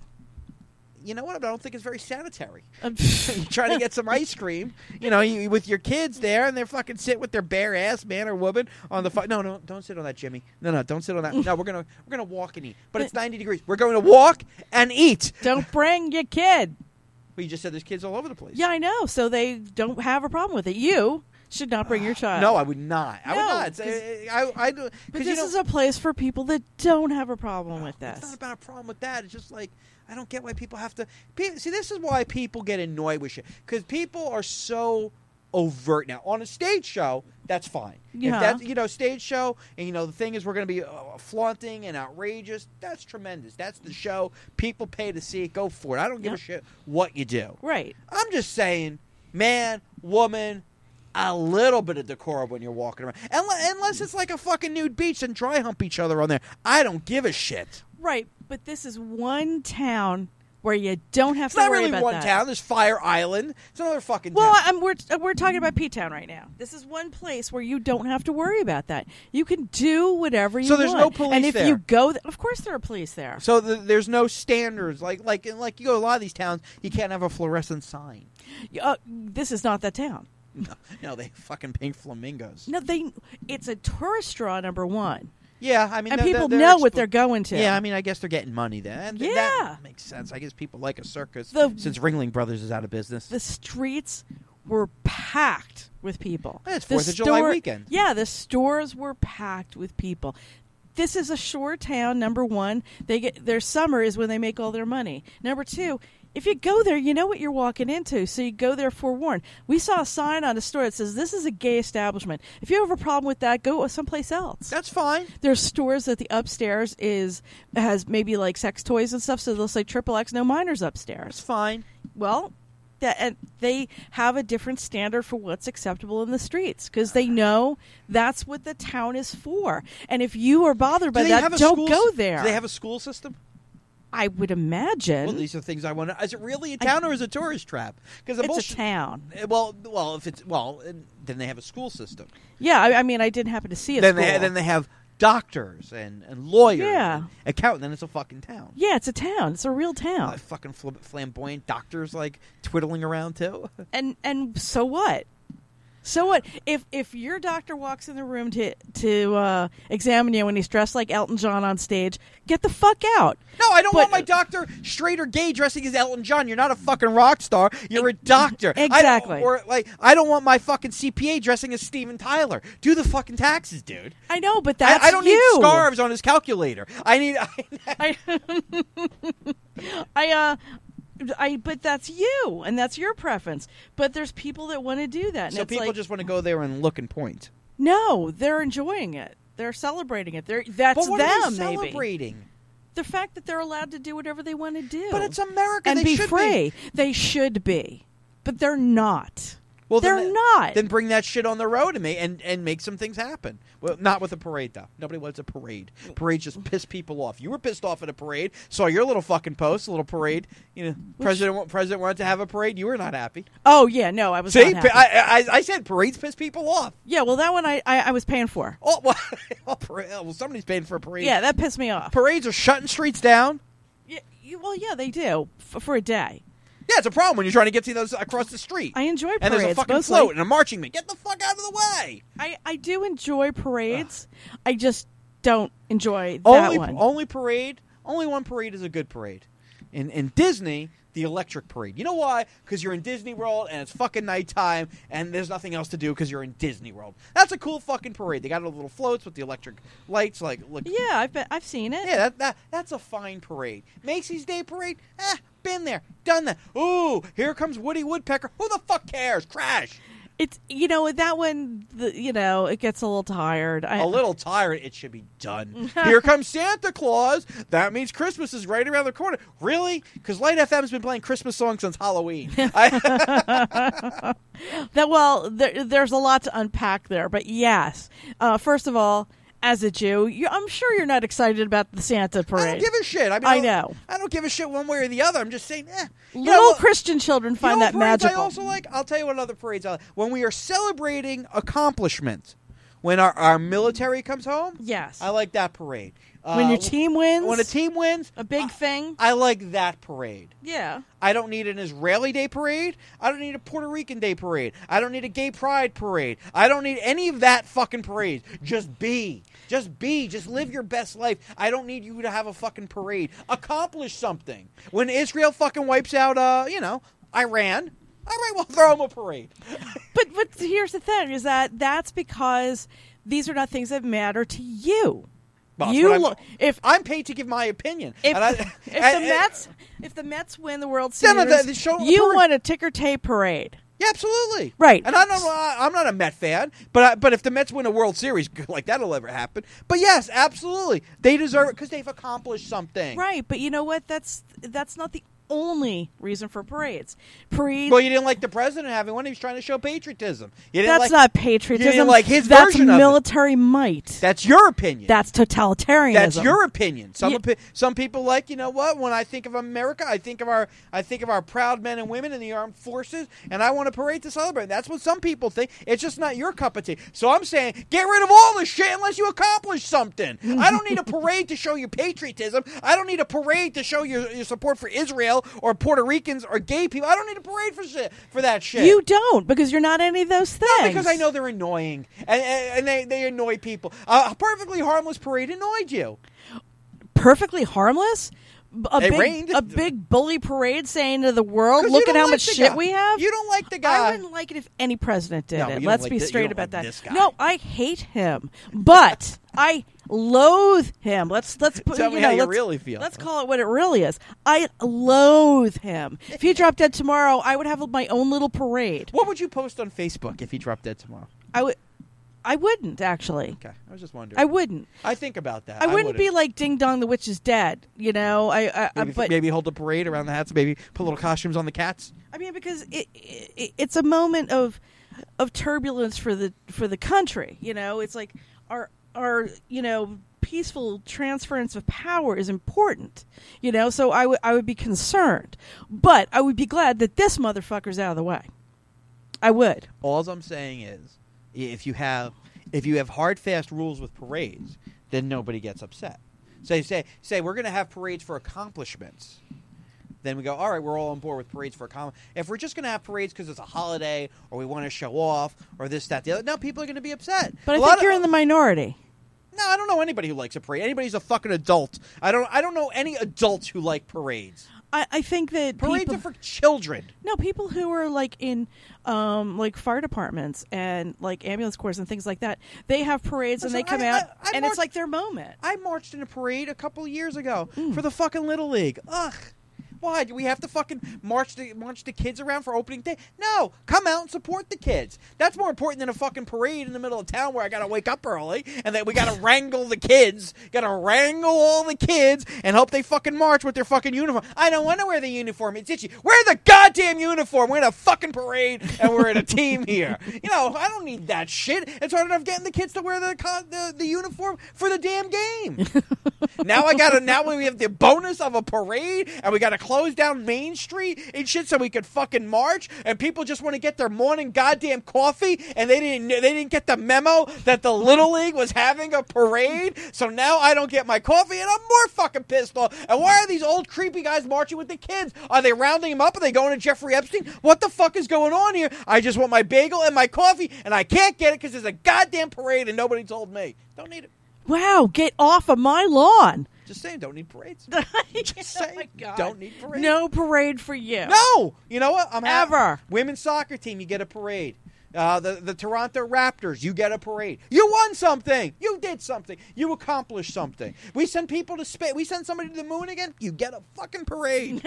you know what? I don't think it's very sanitary. Um, You're trying to get some ice cream, you, with your kids there, and they're fucking sit with their bare ass, man or woman, on the. No, don't sit on that, Jimmy. No, don't sit on that. No, we're gonna walk and eat. But it's 90 degrees. We're going to walk and eat. Don't bring your kid. But you just said there's kids all over the place. Yeah, I know. So they don't have a problem with it. You should not bring your child. No, I would not. I No, would not. I do. But this is a place for people that don't have a problem with It's this. not about a problem with that. It's just like, I don't get why people have to. See, this is why people get annoyed with shit. Because people are so overt now. On a stage show, that's fine. Yeah. If that's, stage show, and, the thing is we're going to be flaunting and outrageous, that's tremendous. That's the show. People pay to see it. Go for it. I don't give a shit what you do. Right. I'm just saying, man, woman, a little bit of decorum when you're walking around. Unless it's like a fucking nude beach and dry hump each other on there. I don't give a shit. Right. But this is one town where you don't have It's to not worry really about one that. town. There's Fire Island. It's another fucking Well, town. we're talking about P-Town right now. This is one place where you don't have to worry about that. You can do whatever you want. So there's no police and if there? you go, of course there are police there. So there's no standards. Like you go to a lot of these towns, you can't have a fluorescent sign. This is not that town. No, they fucking pink flamingos. No, it's a tourist draw, number one. Yeah, I mean, And people know what they're going to. Yeah, I mean, I guess they're getting money there. And Yeah. that makes sense. I guess people like a circus since Ringling Brothers is out of business. The streets were packed with people. It's The 4th of July weekend. Yeah, the stores were packed with people. This is a shore town, number one. Their summer is when they make all their money. Number two, if you go there, you know what you're walking into, so you go there forewarned. We saw a sign on the store that says, "This is a gay establishment." If you have a problem with that, go someplace else. That's fine. There's stores that the upstairs has maybe like sex toys and stuff, so they'll say XXX, no minors upstairs. That's fine. Well, they have a different standard for what's acceptable in the streets because they know that's what the town is for. And if you are bothered by that, don't go there. Do they have a school system? I would imagine. Well, these are things I want to. Is it really a town or is it a tourist trap? Because it's a town. Well, if it's then they have a school system. Yeah, I mean, I didn't happen to see it. Then they have doctors and lawyers. Yeah. and accountant. Then it's a fucking town. Yeah, it's a town. It's a real town. Fucking flamboyant doctors like twiddling around too. And so what? So what? If your doctor walks in the room to examine you and he's dressed like Elton John on stage, get the fuck out. No, I don't want my doctor straight or gay dressing as Elton John. You're not a fucking rock star. You're a doctor. Exactly. I don't want my fucking CPA dressing as Steven Tyler. Do the fucking taxes, dude. I know, but that's I don't you. need scarves on his calculator. I need. But that's you, and that's your preference. But there's people that want to do that. And So it's people like, just want to go there and look and point. No, they're enjoying it. They're celebrating it. That's But what them, are they maybe. celebrating? The fact that they're allowed to do whatever they want to do. But it's America. And They be should free. They should be. But they're not. Well, they're not. Then bring that shit on the road and make some things happen. Well, not with a parade, though. Nobody wants a parade. Parades just piss people off. You were pissed off at a parade. Saw your little fucking post, a little parade. President wanted to have a parade. You were not happy. Oh, yeah, no, I was See, not happy. I said parades piss people off. Yeah, well, that one I was paying for. Oh, well, somebody's paying for a parade. Yeah, that pissed me off. Parades are shutting streets down. Yeah, well, yeah, they do for a day. Yeah, it's a problem when you're trying to get to those across the street. I enjoy parades. And there's a fucking mostly. float and a marching band. Get the fuck out of the way. I do enjoy parades. I just don't enjoy that one. Only one parade is a good parade. In Disney, the electric parade. You know why? Because you're in Disney World and it's fucking nighttime and there's nothing else to do because you're in Disney World. That's a cool fucking parade. They got little floats with the electric lights. Yeah, I've seen it. Yeah, that's a fine parade. Macy's Day Parade? Been there, done that. Ooh, here comes Woody Woodpecker. Who the fuck cares? Crash. It's that one. It gets a little tired. A little tired. It should be done. Here comes Santa Claus. That means Christmas is right around the corner. Really? Because Light FM's been playing Christmas songs since Halloween. There's a lot to unpack there, but yes. First of all, as a Jew, I'm sure you're not excited about the Santa parade. I don't give a shit. I know. I don't give a shit one way or the other. I'm just saying, Little Christian children find that magical. I also like. I'll tell you what other parades I like. When we are celebrating accomplishment, when our military comes home, yes, I like that parade. When your team wins, when a team wins, a big thing. I like that parade. Yeah. I don't need an Israeli Day parade. I don't need a Puerto Rican Day parade. I don't need a Gay Pride parade. I don't need any of that fucking parades. Just be. Just live your best life. I don't need you to have a fucking parade. Accomplish something. When Israel fucking wipes out, Iran, all right, we'll throw them a parade. But here's the thing: is that's because these are not things that matter to you. Well, I'm paid to give my opinion. If the Mets win the World Series, you want a ticker tape parade. Yeah, absolutely. Right. And I'm not a Met fan, but if the Mets win a World Series, like that'll never happen. But yes, absolutely, they deserve it because they've accomplished something. Right, but you know what? That's not the only reason for parades. Well, you didn't like the president having one. He was trying to show patriotism. That's not patriotism. You didn't like his That's version of military might. That's your opinion. That's totalitarianism. That's your opinion. Some people like, you know what? When I think of America, I think of our proud men and women in the armed forces, and I want a parade to celebrate. That's what some people think. It's just not your cup of tea. So I'm saying, get rid of all this shit unless you accomplish something. I don't need a parade to show your patriotism. I don't need a parade to show your support for Israel or Puerto Ricans or gay people. I don't need a parade for that shit. You don't, because you're not any of those things. No, because I know they're annoying, and they annoy people. A perfectly harmless parade annoyed you. Perfectly harmless? Rained. A big bully parade saying to the world, look at how much shit we have? You don't like the guy. I wouldn't like it if any president did it. You Let's don't be like straight about that. This guy. No, I hate him. But I loathe him. Let's put Tell me how you really feel. Let's call it what it really is. I loathe him. If he dropped dead tomorrow, I would have my own little parade. What would you post on Facebook if he dropped dead tomorrow? I wouldn't, actually. Okay, I was just wondering. I wouldn't. I think about that. I wouldn't be like Ding Dong, the witch is dead. You know, maybe hold a parade around the hats. Maybe put little costumes on the cats. I mean, because it's a moment of turbulence for the country. You know, it's like our peaceful transference of power is important. You know, so I would be concerned, but I would be glad that this motherfucker's out of the way. I would. All I'm saying is, if you have hard, fast rules with parades, then nobody gets upset. So you say we're going to have parades for accomplishments. Then we go, all right, we're all on board with parades for accomplishments. If we're just going to have parades because it's a holiday or we want to show off or this, that, the other, now people are going to be upset. But I think you're in the minority. No, I don't know anybody who likes a parade. Anybody's a fucking adult. I don't know any adults who like parades. I think that parades are for children. No, people who are like in like fire departments and like ambulance corps and things like that, they have parades. Listen, and they come out and it's like their moment. I marched in a parade a couple of years ago for the fucking Little League. Ugh. Why? Do we have to fucking march the kids around for opening day? No. Come out and support the kids. That's more important than a fucking parade in the middle of town where I got to wake up early and then we got to wrangle the kids. Got to wrangle all the kids and hope they fucking march with their fucking uniform. I don't want to wear the uniform. It's itchy. Wear the goddamn uniform. We're in a fucking parade and we're in a team here. You know, I don't need that shit. It's hard enough getting the kids to wear the uniform for the damn game. Now we have the bonus of a parade and we got to close down Main Street and shit so we could fucking march, and people just want to get their morning goddamn coffee, and they didn't get the memo that the Little League was having a parade, so now I don't get my coffee, and I'm more fucking pissed off. And why are these old creepy guys marching with the kids? Are they rounding them up? Are they going to Jeffrey Epstein? What the fuck is going on here? I just want my bagel and my coffee, and I can't get it because there's a goddamn parade and nobody told me. Don't need it. Wow, get off of my lawn. Just saying, don't need parades. Just saying, my God. Don't need parades. No parade for you. No! You know what? Ever. Women's soccer team, you get a parade. The Toronto Raptors, you get a parade. You won something. You did something. You accomplished something. We send people to space. We send somebody to the moon again. You get a fucking parade.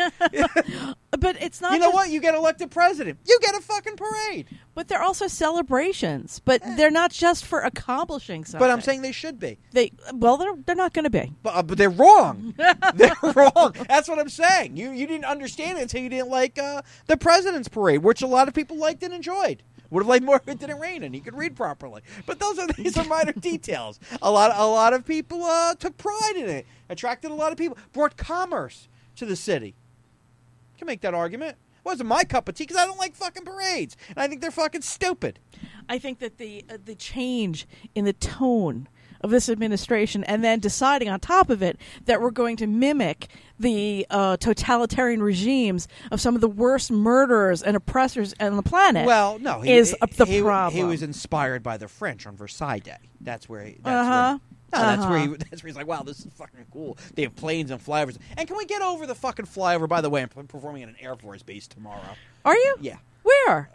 But it's not. You know what? You get elected president. You get a fucking parade. But they're also celebrations. But they're not just for accomplishing something. But I'm saying they should be. They're not going to be. But they're wrong. They're wrong. That's what I'm saying. You didn't understand it until you didn't like the president's parade, which a lot of people liked and enjoyed. Would have liked more if it didn't rain and he could read properly. But these are minor details. A lot of people took pride in it. Attracted a lot of people. Brought commerce to the city. You can make that argument. It wasn't my cup of tea because I don't like fucking parades. And I think they're fucking stupid. I think that the change in the tone of this administration, and then deciding on top of it that we're going to mimic the totalitarian regimes of some of the worst murderers and oppressors on the planet. Well, no, is the problem. He was inspired by the French on Versailles Day. That's where. That's where he's like, wow, this is fucking cool. They have planes and flyovers. And can we get over the fucking flyover? By the way, I'm performing at an Air Force base tomorrow. Are you? Yeah. Where?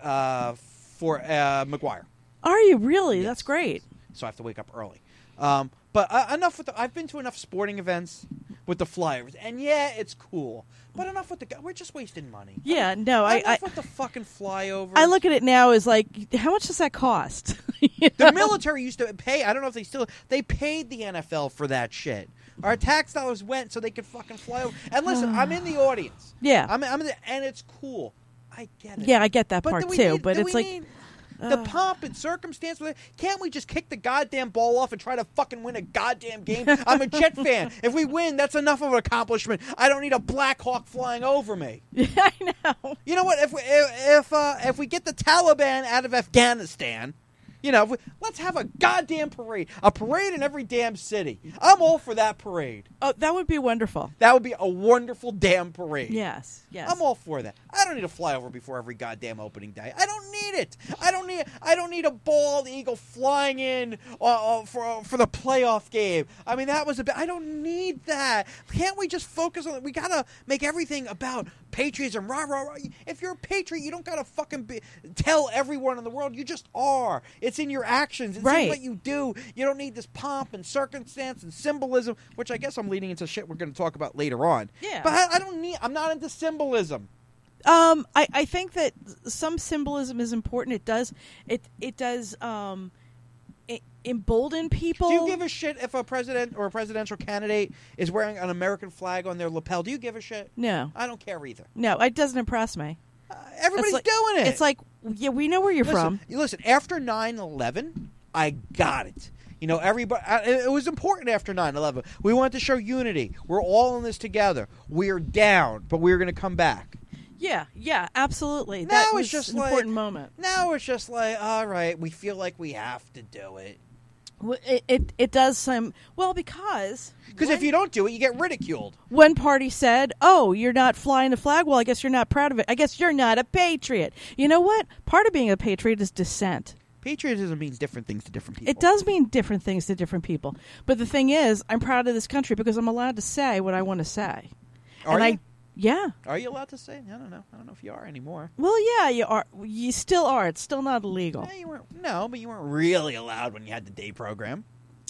For McGuire. Are you really? Yes. That's great. So I have to wake up early. But enough with I've been to enough sporting events with the flyovers, and yeah, it's cool. But enough with we're just wasting money. Yeah, no, enough with the fucking flyovers. I look at it now as like, how much does that cost? The military used to pay. I don't know if they paid the NFL for that shit. Our tax dollars went so they could fucking fly over. And listen, I'm in the audience. Yeah, and it's cool. I get it. Yeah, I get that part too. But it's like. The pomp and circumstance. Can't we just kick the goddamn ball off and try to fucking win a goddamn game? I'm a Jet fan. If we win, that's enough of an accomplishment. I don't need a Black Hawk flying over me. Yeah, I know. You know what? If we get the Taliban out of Afghanistan, let's have a goddamn parade. A parade in every damn city. I'm all for that parade. Oh, that would be wonderful. That would be a wonderful damn parade. Yes. I'm all for that. I don't need a flyover before every goddamn opening day. I don't need it. I don't need a bald eagle flying in for the playoff game. I mean, that was I don't need that. Can't we just focus on it? We gotta make everything about patriotism. Rah, rah, rah. If you're a patriot, you don't gotta fucking tell everyone in the world. You just are. It's in your actions. It's in what you do. You don't need this pomp and circumstance and symbolism, which I guess I'm leading into shit we're going to talk about later on. Yeah. But I'm not into symbolism. I think that some symbolism is important. It does embolden people. Do you give a shit if a president or a presidential candidate is wearing an American flag on their lapel? Do you give a shit? No. I don't care either. No, it doesn't impress me. Everybody's doing it. It's like, yeah, we know where you're from. Listen, after 9/11, I got it. Everybody. It was important after 9/11. We wanted to show unity. We're all in this together. We're down, but we're going to come back. Yeah, absolutely. Now that was it's just an important moment. Now it's just like, all right, we feel like we have to do it. Well, it does some because if you don't do it, you get ridiculed. One party said, "Oh, you're not flying the flag. Well, I guess you're not proud of it. I guess you're not a patriot." You know what? Part of being a patriot is dissent. Patriotism means different things to different people. It does mean different things to different people. But the thing is, I'm proud of this country because I'm allowed to say what I want to say. Are you? Yeah. Are you allowed to say? I don't know. I don't know if you are anymore. Well, yeah, you are. You still are. It's still not illegal. Yeah, but you weren't really allowed when you had the day program.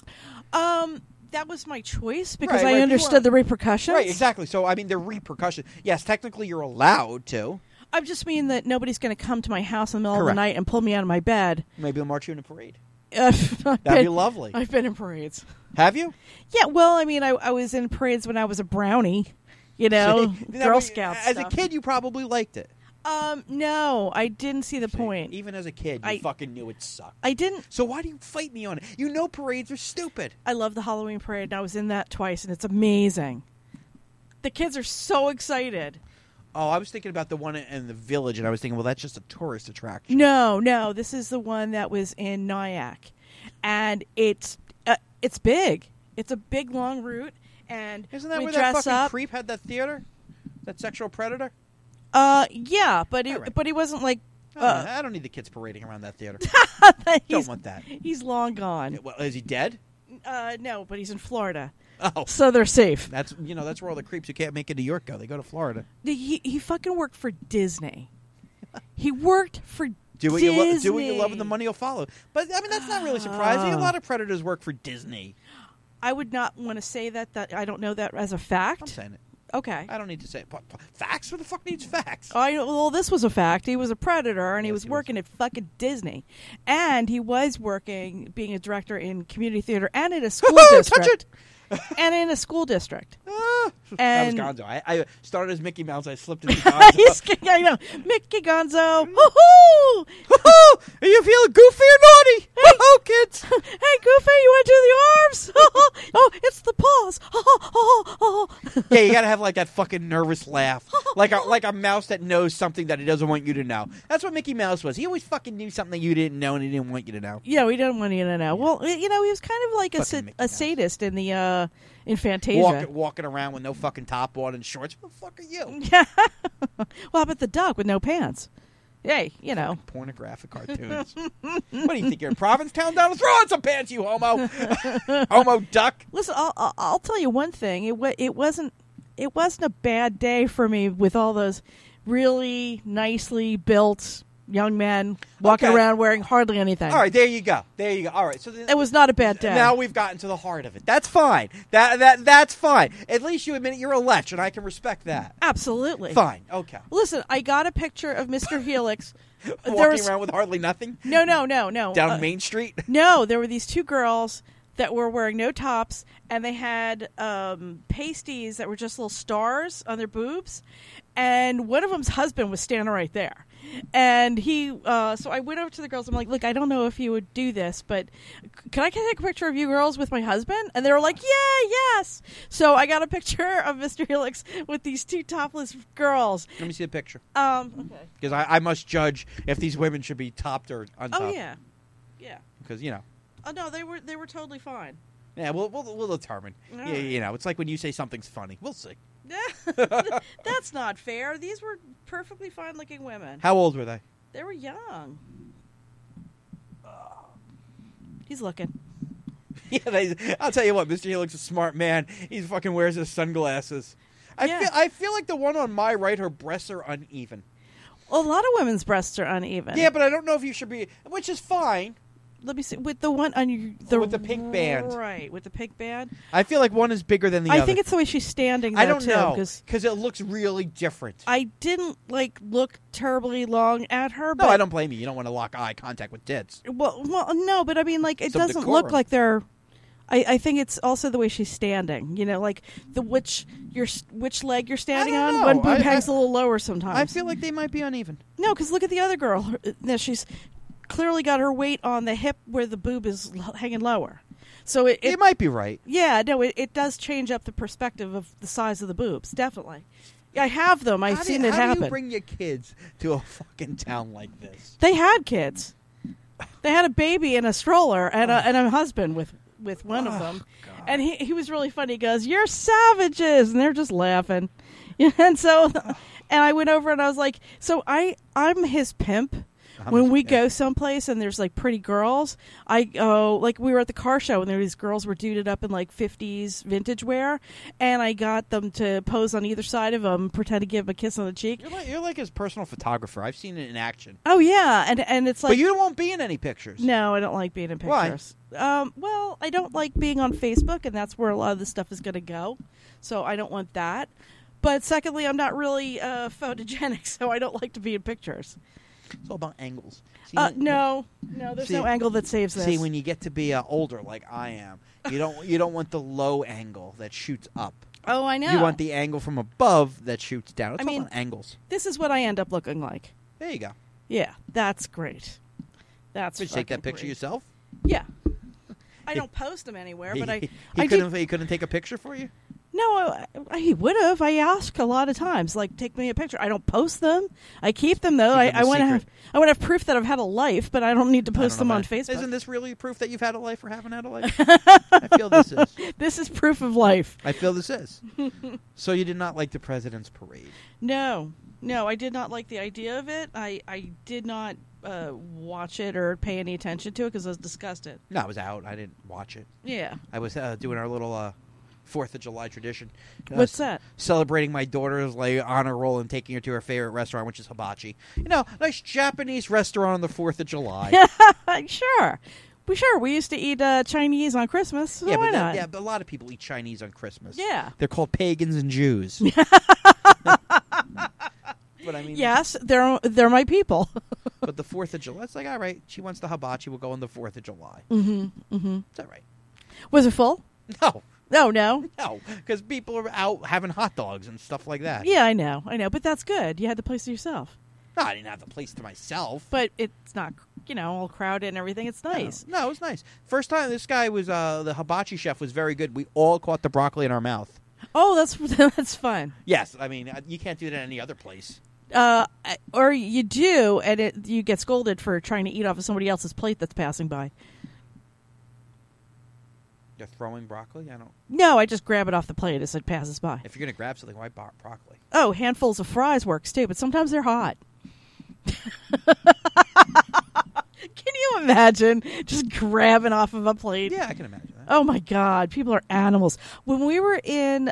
That was my choice because I understood the repercussions. Right, exactly. So, I mean, the repercussions. Yes, technically you're allowed to. I just mean that nobody's going to come to my house in the middle of the night and pull me out of my bed. Maybe they'll march you in a parade. That'd be lovely. I've been in parades. Have you? Yeah, well, I mean, I was in parades when I was a brownie. Girl Scouts. As a kid, you probably liked it. No, I didn't see the point. Even as a kid, you fucking knew it sucked. I didn't. So why do you fight me on it? Parades are stupid. I love the Halloween parade, and I was in that twice, and it's amazing. The kids are so excited. Oh, I was thinking about the one in the Village, and I was thinking, well, that's just a tourist attraction. No, this is the one that was in Nyack, and it's big. It's a big long route, and Isn't that we where dress that fucking up. creep had that theater? That sexual predator? Yeah, but All right. he wasn't like. I don't need the kids parading around that theater. Don't want that. He's long gone. Well, is he dead? No, but he's in Florida, Oh, so they're safe. that's where all the creeps who can't make it to New York go. They go to Florida. He fucking worked for Disney. He worked for Do what Disney. do what you love, and the money will follow. But I mean, that's not really surprising. A lot of predators work for Disney. I would not want to say that. I don't know that as a fact. I'm saying it. Okay. I don't need to say it. Facts? Who the fuck needs facts? Well, this was a fact. He was a predator, and he Yes, was he working at fucking Disney, and he was working being a director in community theater and in a school Woohoo, district. touch it! And in a school district. That And was Gonzo. I started as Mickey Mouse. I slipped into Gonzo. I know, Mickey Gonzo. Woohoo! Woohoo! Are you feeling goofy or naughty? Woohoo, kids! Hey, Goofy, you want to do the arms? Oh, it's the paws. Yeah, you gotta have like that fucking nervous laugh, like a mouse that knows something that he doesn't want you to know. That's what Mickey Mouse was. He always fucking knew something that you didn't know, and he didn't want you to know. Yeah, we don't want you to know. Well, he was kind of like Fucking Mickey Mouse. sadist in the in Fantasia. Walking around with no fucking top on and shorts. What the fuck are you? Yeah. Well, how about the duck with no pants? Hey, Pornographic cartoons. What do you think? You're in Provincetown? Down? Throw on some pants, you homo, homo duck. Listen, I'll tell you one thing. It wasn't a bad day for me with all those really nicely built young men walking Okay. around wearing hardly anything. All right, there you go. All right, so It was not a bad day. now we've gotten to the heart of it. That's fine. That's fine. At least you admit you're a lech, and I can respect that. Absolutely. Fine. Okay. Listen, I got a picture of Mr. Helix. Walking around with hardly nothing No. down Main Street. No, there were these two girls that were wearing no tops, and they had pasties that were just little stars on their boobs, and one of them's husband was standing right there. And so I went over to the girls. I'm like, look, I don't know if you would do this, but can I take a picture of you girls with my husband? And they were like, yeah, yes. So I got a picture of Mr. Helix with these two topless girls. Let me see the picture. Okay. Because I must judge if these women should be topped or untopped. Oh yeah. Because Oh no, they were totally fine. yeah, we'll determine. All Yeah, right. it's like when you say something's funny. We'll see. That's not fair. These were perfectly fine-looking women. How old were they? They were young. He's looking. Yeah, I'll tell you what, Mr. Helix is a smart man. He fucking wears his sunglasses. Yeah. I feel like the one on my right, her breasts are uneven. Well, a lot of women's breasts are uneven. Yeah, but I don't know if you should be, which is fine. Let me see. With the one on With the pink band. Right, with the pink band. I feel like one is bigger than the other. I think it's the way she's standing, though, I don't too, know, 'cause because it looks really different. I didn't, look terribly long at her. No, but, I don't blame you. You don't want to lock eye contact with tits. Well, no, but I mean, it Some doesn't decorum. look like they're... I think it's also the way she's standing. Like which leg you're standing I don't on. know. One boob I- hangs a little lower sometimes. I feel like they might be uneven. No, because look at the other girl. She's clearly got her weight on the hip where the boob is hanging lower. So You might be right. yeah, no, it does change up the perspective of the size of the boobs. Definitely. I have them. I've seen it How do happen. you bring your kids to a fucking town like this? They had kids. They had a baby in a stroller and a husband with one of them. God. And he was really funny. He goes, "You're savages," and they're just laughing. And so, and I went over and I was like, "So I'm his pimp." When we go someplace and there's pretty girls, I go we were at the car show and these girls were duded up in 50s vintage wear, and I got them to pose on either side of him, pretend to give him a kiss on the cheek. You're like his personal photographer. I've seen it in action. Oh yeah, and it's like, But you won't be in any pictures. no, I don't like being in Why? pictures. Well, I don't like being on Facebook, and that's where a lot of this stuff is going to go. So I don't want that. But secondly, I'm not really photogenic, so I don't like to be in pictures. It's all about angles. See, No, there's See- no angle that saves this. See, when you get to be older, like I am, you don't want the low angle that shoots up. Oh, I know. You want the angle from above that shoots down. It's I all mean- about angles. This is what I end up looking like. There you go. Yeah, that's great. That's Did you take that fucking picture great. yourself? Yeah. I don't post them anywhere, but I he do. couldn't take a picture for you. No, he would have. I ask a lot of times, like, take me a picture. I don't post them. I keep them though. Keep them I want to secret. have proof that I've had a life, but I don't need to post them on Facebook. Isn't this really proof that you've had a life or haven't had a life? I feel this is. This is proof of life. I feel this is. So you did not like the President's Parade? No, I did not like the idea of it. I did not watch it or pay any attention to it because I was disgusted. No, I was out. I didn't watch it. Yeah. I was doing our little 4th of July tradition. What's that? Celebrating my daughter's honor roll and taking her to her favorite restaurant, which is Hibachi. Nice Japanese restaurant on the 4th of July. Sure. We used to eat Chinese on Christmas. So why not? But a lot of people eat Chinese on Christmas. Yeah. They're called pagans and Jews. But I mean, yes, they're my people. but the 4th of July, it's like, all right, she wants the hibachi, we'll go on the 4th of July. It's all right. Was it full? No. No, because people are out having hot dogs and stuff like that. Yeah, I know, but that's good. You had the place to yourself. No, I didn't have the place to myself. But it's not, all crowded and everything. It's nice. No, it was nice. First time this guy was, the hibachi chef was very good. We all caught the broccoli in our mouth. Oh, that's fun. Yes, I mean, you can't do that at any other place. Or you do, and you get scolded for trying to eat off of somebody else's plate that's passing by. You're throwing broccoli? I don't... No, I just grab it off the plate as it passes by. If you're going to grab something, why broccoli? Oh, handfuls of fries works too, but sometimes they're hot. Can you imagine just grabbing off of a plate? Yeah, I can imagine that. Oh my God, people are animals. When we were in,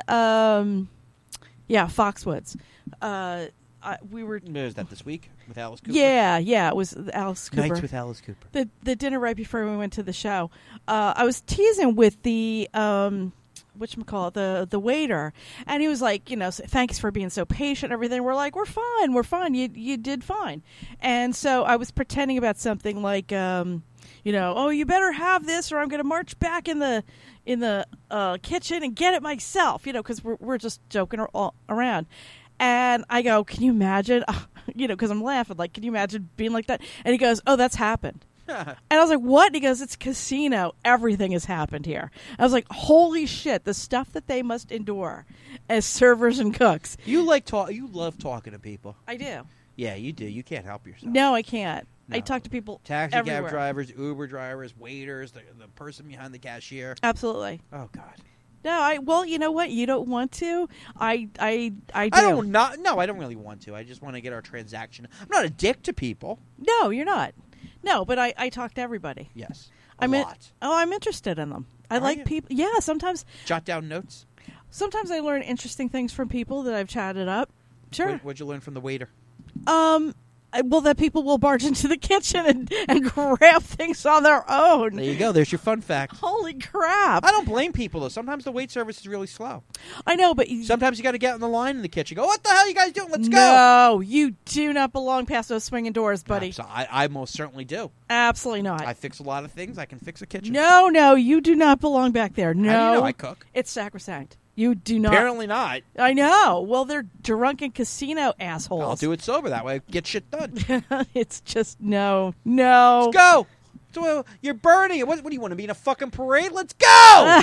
Foxwoods, we were. Was that this week with Alice Cooper? Yeah, it was Alice Cooper. Nights with Alice Cooper. The dinner right before we went to the show. I was teasing with the whatchamacallit, the waiter, and he was like, thanks for being so patient and everything. We're like, we're fine. You did fine. And so I was pretending about something like, oh, you better have this or I'm going to march back in the kitchen and get it myself, because we're just joking around. And I go, can you imagine, because I'm laughing, like, can you imagine being like that? And he goes, oh, that's happened. And I was like, what? And he goes, it's a casino. Everything has happened here. I was like, holy shit, the stuff that they must endure as servers and cooks. You love talking to people. I do. Yeah, you do. You can't help yourself. No, I can't. No. I talk to people Taxi everywhere. cab drivers, Uber drivers, waiters, the person behind the cashier. Absolutely. Oh, God. No, well, you know what? You don't want to. I do. I don't really want to. I just want to get our transaction. I'm not a dick to people. No, you're not. No, but I talk to everybody. Yes. I'm lot. I'm interested in them. I like people. Yeah, sometimes. Jot down notes? Sometimes I learn interesting things from people that I've chatted up. Sure. What'd you learn from the waiter? Well, that people will barge into the kitchen and grab things on their own. There you go. There's your fun fact. Holy crap. I don't blame people, though. Sometimes the wait service is really slow. I know, but... Sometimes you got to get on the line in the kitchen. Go, what the hell are you guys doing? Let's go. No, you do not belong past those swinging doors, buddy. So I most certainly do. Absolutely not. I fix a lot of things. I can fix a kitchen. No, you do not belong back there. No. How do you know I cook? It's sacrosanct. You do not. Apparently not. I know. Well, they're drunken casino assholes. I'll do it sober. That way I get shit done. It's just, no. Let's go. So, you're burning it. What do you want to be in a fucking parade? Let's go.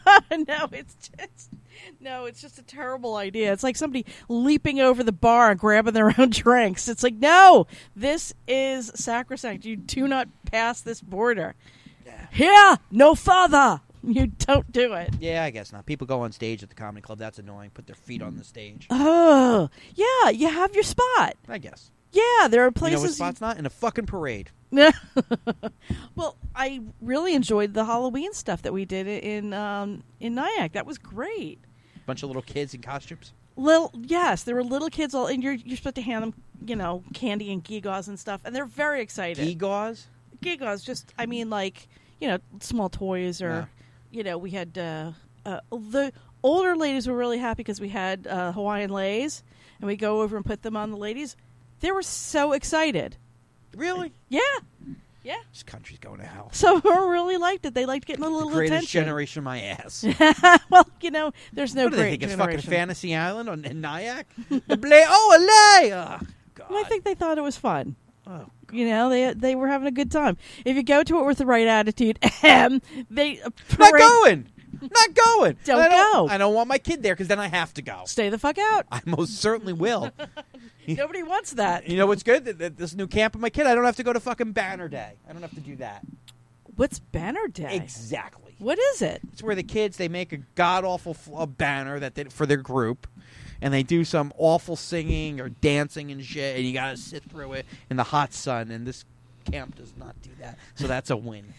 It's just a terrible idea. It's like somebody leaping over the bar and grabbing their own drinks. It's like, no, this is sacrosanct. You do not pass this border. Yeah. Here, no further. You don't do it. Yeah, I guess not. People go on stage at the comedy club. That's annoying. Put their feet on the stage. Oh, yeah. You have your spot. I guess. Yeah, there are places. You know what spot's not? In a fucking parade. Well, I really enjoyed the Halloween stuff that we did in Nyack. That was great. Bunch of little kids in costumes. Yes, there were little kids all, and you're supposed to hand them, candy and gewgaws and stuff, and they're very excited. Gewgaws? Gewgaws, just small toys or. Yeah. We had the older ladies were really happy because we had Hawaiian leis, and we go over and put them on the ladies. They were so excited. Really? Yeah. This country's going to hell. So I really liked it. They liked getting a little Greatest attention. generation, my ass. Well, there's no what do they great think? It's generation. fucking Fantasy Island in Nyack? Oh, God. Well, I think they thought it was fun. Oh. They were having a good time. If you go to it with the right attitude, they not going. Not going. Don't I go. I don't want my kid there because then I have to go. Stay the fuck out. I most certainly will. Nobody wants that. You know what's good? This new camp with my kid, I don't have to go to fucking Banner Day. I don't have to do that. What's Banner Day? Exactly. What is it? It's where the kids, they make a god-awful banner for their group, and they do some awful singing or dancing and shit, and you got to sit through it in the hot sun, and this camp does not do that. So that's a win.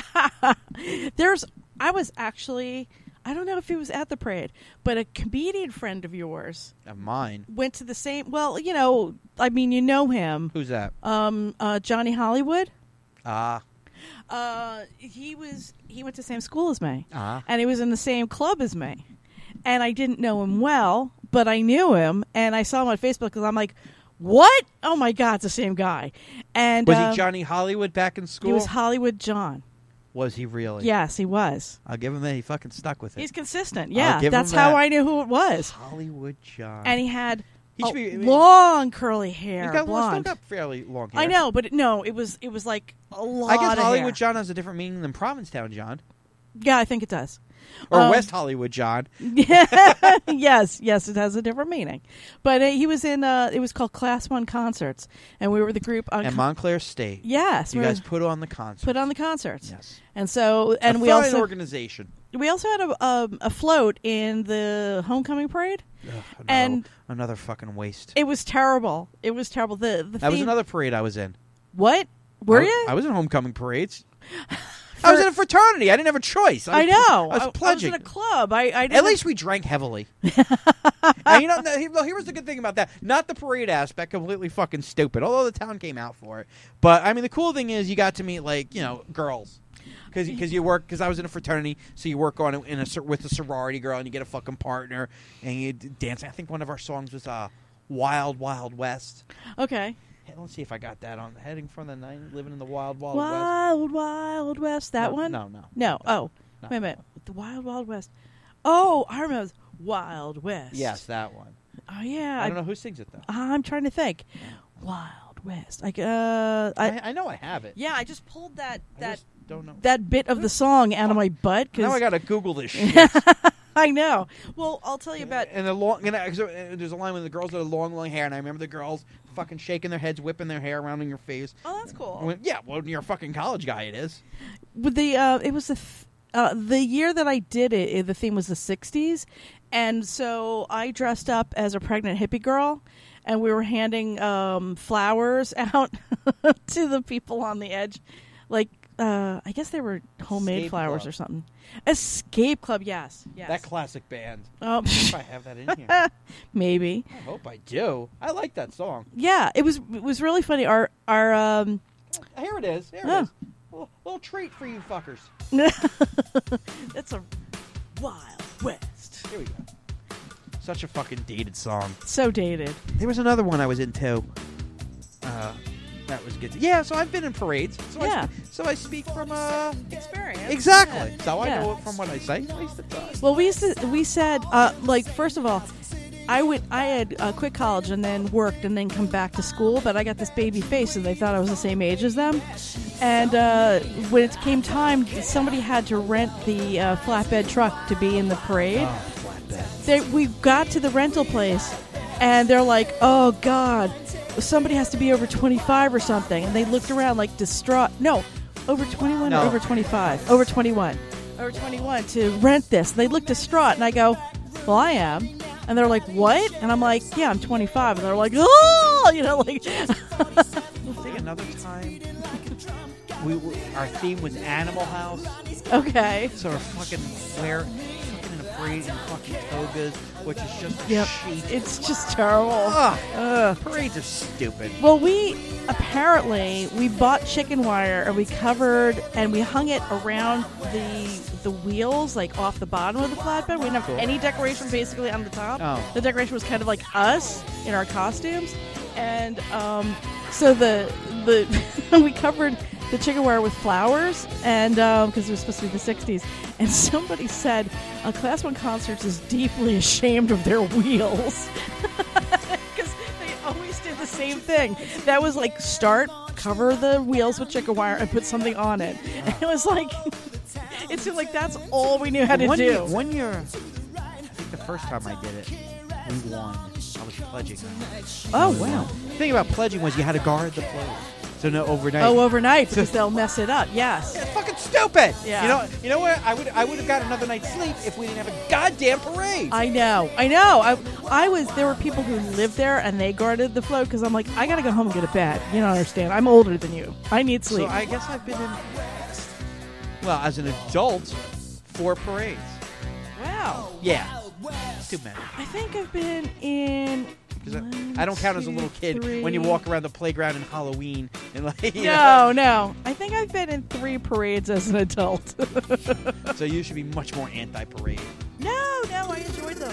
I was actually, I don't know if he was at the parade, but a comedian friend of yours Of mine. went to the same, well, you know, I mean, you know him. Who's that? Johnny Hollywood. Ah. He went to the same school as me, Uh-huh. and he was in the same club as me, and I didn't know him well, but I knew him, and I saw him on Facebook because I'm like, what? Oh my God, it's the same guy. And Was he Johnny Hollywood back in school? He was Hollywood John. Was he really? Yes, he was. I'll give him that. He fucking stuck with it. He's consistent. I'll Yeah, give that's him how that. I knew who it was. Hollywood John. And he had He should be- long curly hair, He's got, blonde. still got fairly long hair. I know, but no, it was like a lot. I guess of Hollywood hair. John has a different meaning than Provincetown John. Yeah, I think it does. Or West Hollywood John. yes, it has a different meaning. But he was in. It was called Class 1 Concerts, and we were the group on At Montclair State. Yes, You we guys put on the concert. put on the concerts. Yes. And so, and a we fine also organization. had a float in the homecoming parade, and another fucking waste. it was terrible. It was terrible. The That was theme- another parade I was in. What were you? I was in homecoming parades. I was in a fraternity. I didn't have a choice. I know. I was pledging. I was in a club. I At didn't- least we drank heavily. And here was the good thing about that. Not the parade aspect, completely fucking stupid. Although the town came out for it. But I mean, the cool thing is you got to meet girls. Because you work. Because I was in a fraternity, so you work on it with a sorority girl, and you get a fucking partner, and you dance. I think one of our songs was "Wild Wild West." Okay. Hey, let's see if I got that on. Heading from the night, living in the Wild Wild Wild Wild West. That No, one? no. No. Oh, No. wait a minute. The Wild Wild West. Oh, I remember. It was Wild West. West. Yes, that one. Oh yeah. I don't know who sings it though. I'm trying to think. Wild West. I know I have it. yeah. I just pulled I just don't know. that bit of the song out of my butt Now I because gotta Google this shit. I know. Well, I'll tell you about. And there's a line with the girls with the long hair, and I remember the girls fucking shaking their heads, whipping their hair around in your face. Oh, that's cool. I went, yeah, well, you're a fucking college guy. It is. With the it was the year that I did it. The theme was the '60s, and so I dressed up as a pregnant hippie girl, and we were handing flowers out to the people on the edge, like I guess they were homemade Escape flowers Club. or something. Escape Club, yes. That classic band. Oh, If I have that in here, maybe. I hope I do. I like that song. Yeah, it was really funny. Our Here it is. Here Oh. it is. Little treat for you fuckers. it's a Wild West. Here we go. Such a fucking dated song. So dated. There was another one I was into. That was good. Yeah, so I've been in parades. So Yeah. I speak from Experience. exactly. Yeah. So I Yeah. know it from what I say. At least it does. Well, we said like first of all, I had quit college and then worked and then come back to school, but I got this baby face and they thought I was the same age as them. And when it came time, somebody had to rent the flatbed truck to be in the parade. We got to the rental place and they're like, "Oh God, somebody has to be over 25 or something." And they looked around like distraught. No, over 21 No. or over 25? Over 21. Over 21 to rent this. They looked distraught and I go, "Well, I am." And they're like, "What?" And I'm like, "Yeah, I'm 25." And they're like, "Oh!" You know, like. I think another time, our theme was Animal House. Okay. So we're fucking in a parade in fucking togas, which is just a Yep. sheet. It's just terrible. Ugh. Parades are stupid. Well, we bought chicken wire and we covered and we hung it around the wheels, like off the bottom of the flatbed. We didn't have Cool. any decoration basically on the top. Oh. The decoration was kind of like us in our costumes, and so the we covered the chicken wire with flowers, and because it was supposed to be the '60s. And somebody said, "Class 1 Concerts is deeply ashamed of their wheels." Because they always did the same thing. That was like cover the wheels with chicken wire and put something on it. And it was like, It seemed like that's all we knew how to One do. year, I think the first time I did it, we won. I was pledging. Oh, wow. The thing about pledging was you had to guard the float. So no overnight. Oh, overnight, because they'll mess it up. Yes. It's fucking stupid. Yeah. You know what? I would have got another night's sleep if we didn't have a goddamn parade. I know. There were people who lived there and they guarded the float because I'm like, I gotta go home and get a bed. You don't understand. I'm older than you. I need sleep. So I guess I've been in. Well, as an adult, 4 parades. Wow. Yeah. Too many. I think I've been in. I don't count as a little kid 3. when you walk around the playground in Halloween and like. You know. No. I think I've been in 3 parades as an adult. So you should be much more anti-parade. No, I enjoyed them.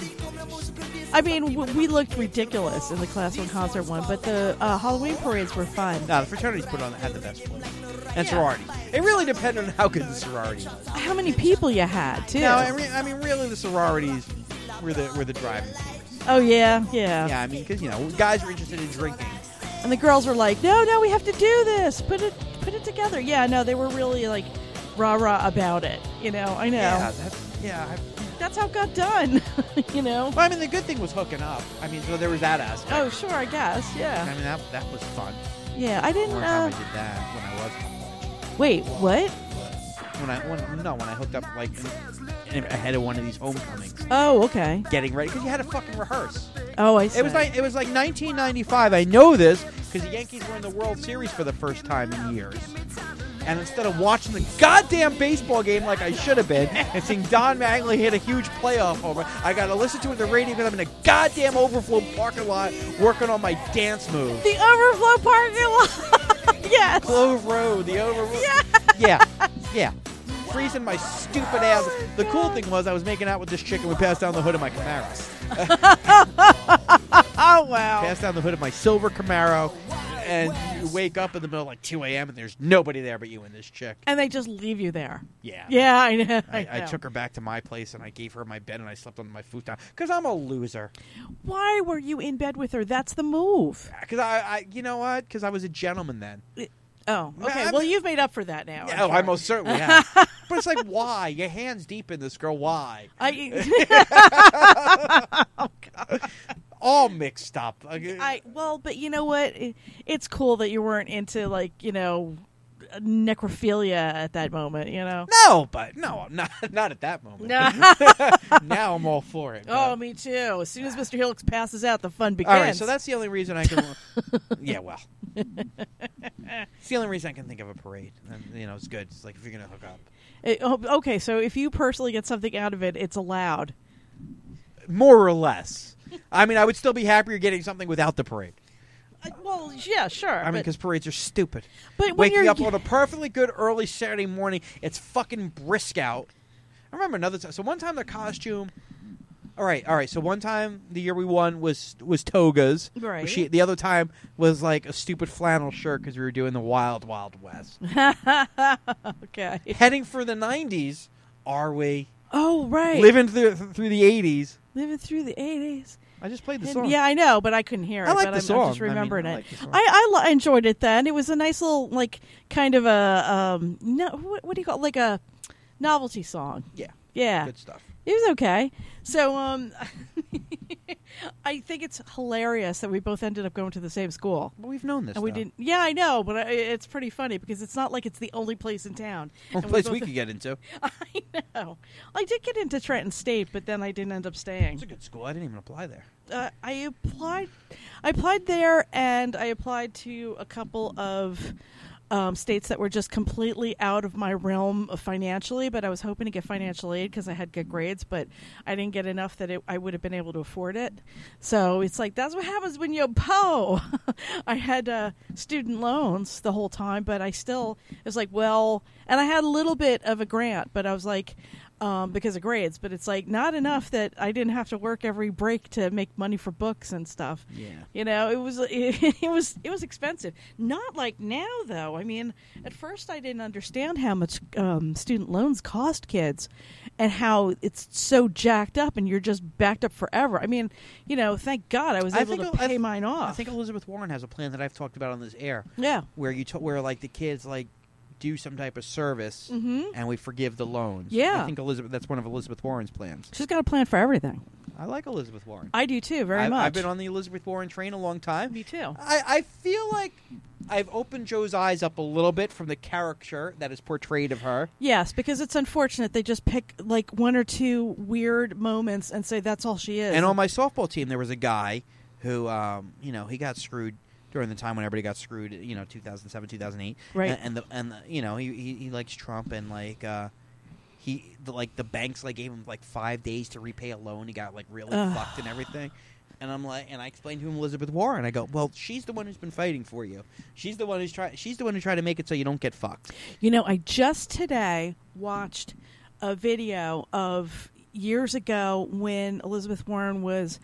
I mean, we looked ridiculous in the Class 1 concert one, but the Halloween parades were fun. No, the fraternities had the best float. And sorority. It really depended on how good the sorority was. How many people you had, too. No, I mean, really, the sororities were the driving force. Oh, yeah. Yeah, I mean, because, guys were interested in drinking. And the girls were like, no, we have to do this. Put it together. Yeah, no, they were really, like, rah-rah about it. I know. Yeah, That's how it got done, Well, I mean, the good thing was hooking up. I mean, so there was that aspect. Oh, sure, I guess, yeah. I mean, that was fun. Yeah, I didn't, One time I did that when I was in college. Wait, what? When I hooked up, like, ahead of one of these homecomings. Oh, okay. Getting ready, because you had to fucking rehearse. Oh, I see. It was like 1995. I know this because the Yankees were in the World Series for the first time in years. And instead of watching the goddamn baseball game like I should have been and seeing Don Mattingly hit a huge playoff homer, I got to listen to it on the radio because I'm in a goddamn overflow parking lot working on my dance move. The overflow parking lot. Yes. Clove Road, the overflow. Yeah. Freezing my stupid ass. The cool thing was I was making out with this chick and we passed down the hood of my Camaro. Oh, wow. Passed down the hood of my silver Camaro. And you wake up in the middle of like 2 a.m. and there's nobody there but you and this chick. And they just leave you there. Yeah. Yeah, I know. I took her back to my place and I gave her my bed and I slept on my futon because I'm a loser. Why were you in bed with her? That's the move. Because I you know what? Because I was a gentleman then. Oh, okay. Well, you've made up for that now. Yeah, I most certainly have. But it's like, why? Your hand's deep in this, girl. Why? Oh, God. All mixed up. But you know what? It's cool that you weren't into, like, necrophilia at that moment, No, but no, not at that moment. No. Now I'm all for it. Oh, me too. As soon as Mr. Helix passes out, the fun begins. All right, so that's the only reason I can. Yeah, well, it's the only reason I can think of a parade. And, it's good. It's like if you're gonna hook up. Okay, so if you personally get something out of it, it's allowed. More or less. I mean, I would still be happier getting something without the parade. Well, yeah, sure. I mean, because parades are stupid. But when waking you're up on a perfectly good early Saturday morning, it's fucking brisk out. I remember another time. So one time the costume. All right. So one time the year we won was togas. Right. The other time was like a stupid flannel shirt because we were doing the Wild Wild West. Okay. Heading for the 90s, are we? Oh, right. Living through the 80s. Living through the 80s. I just played the song. Yeah, I know, but I couldn't hear it. I like the song. I'm just remembering it. like the song. I enjoyed it then. It was a nice little, like, kind of a, what do you call it? Like a novelty song. Yeah. Yeah. Good stuff. It was okay. So, I think it's hilarious that we both ended up going to the same school. But we've known this, And we didn't. Yeah, I know, but it's pretty funny because it's not like it's the only place in town. Only place we could get into. I know. I did get into Trenton State, but then I didn't end up staying. It's a good school. I didn't even apply there. I applied there, and I applied to a couple of states that were just completely out of my realm financially, but I was hoping to get financial aid because I had good grades, but I didn't get enough that I would have been able to afford it. So it's like, that's what happens when you're poor. I had student loans the whole time, but I still, it was like, well, and I had a little bit of a grant, but I was like, because of grades, but it's like not enough that I didn't have to work every break to make money for books and stuff. Yeah. It was expensive. Not like now though. I mean, at first I didn't understand how much student loans cost kids and how it's so jacked up and you're just backed up forever. I mean, thank God I was able to pay mine off. I think Elizabeth Warren has a plan that I've talked about on this air. Yeah. Where where like the kids like do some type of service, and we forgive the loans. Yeah. I think that's one of Elizabeth Warren's plans. She's got a plan for everything. I like Elizabeth Warren. I do too, very much. I've been on the Elizabeth Warren train a long time. Me too. I feel like I've opened Joe's eyes up a little bit from the caricature that is portrayed of her. Yes, because it's unfortunate they just pick like one or two weird moments and say that's all she is. And on my softball team, there was a guy who, he got screwed during the time when everybody got screwed, 2007, 2008. Right. And he likes Trump, and the banks gave him 5 days to repay a loan. He got really fucked and everything. And I explained to him Elizabeth Warren. I go, well, she's the one who's been fighting for you. She's the one who tried to make it so you don't get fucked. I just today watched a video of years ago when Elizabeth Warren was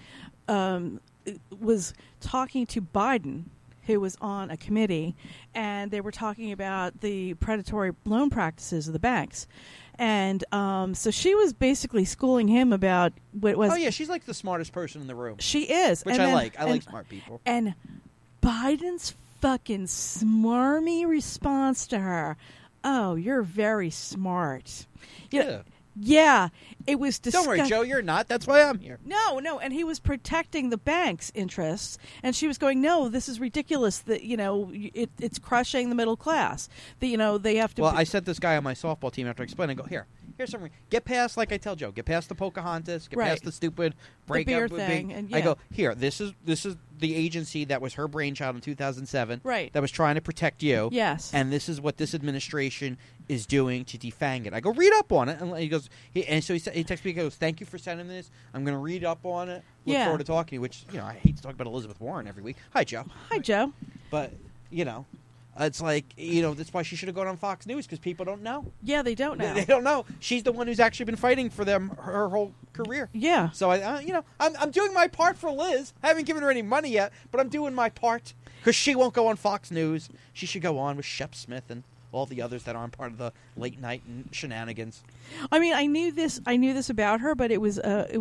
talking to Biden, who was on a committee, and they were talking about the predatory loan practices of the banks. And so she was basically schooling him about what was... Oh, yeah, she's the smartest person in the room. She is. Which I like. I like smart people. And Biden's fucking smarmy response to her, oh, you're very smart. Yeah, it was disgusting. Don't worry, Joe, you're not. That's why I'm here. No, and he was protecting the bank's interests, and she was going, no, this is ridiculous that, it's crushing the middle class. That, they have to... Well, I sent this guy on my softball team after explaining, I go, here's something. Get past, like I tell Joe, get past the Pocahontas, get past the stupid breakup. The beer thing. And, I go, here, this is the agency that was her brainchild in 2007. Right. That was trying to protect you. Yes. And this is what this administration is doing to defang it. I go, read up on it. And he goes, he texts me, he goes, thank you for sending this. I'm going to read up on it. Look forward to talking to you, which, I hate to talk about Elizabeth Warren every week. Hi, Joe. Hi, Joe. But, it's that's why she should have gone on Fox News, because people don't know. Yeah, they don't know. They don't know. She's the one who's actually been fighting for them her whole career. Yeah. So, I'm doing my part for Liz. I haven't given her any money yet, but I'm doing my part, because she won't go on Fox News. She should go on with Shep Smith and all the others that aren't part of the late night shenanigans. I mean, I knew this about her, but it was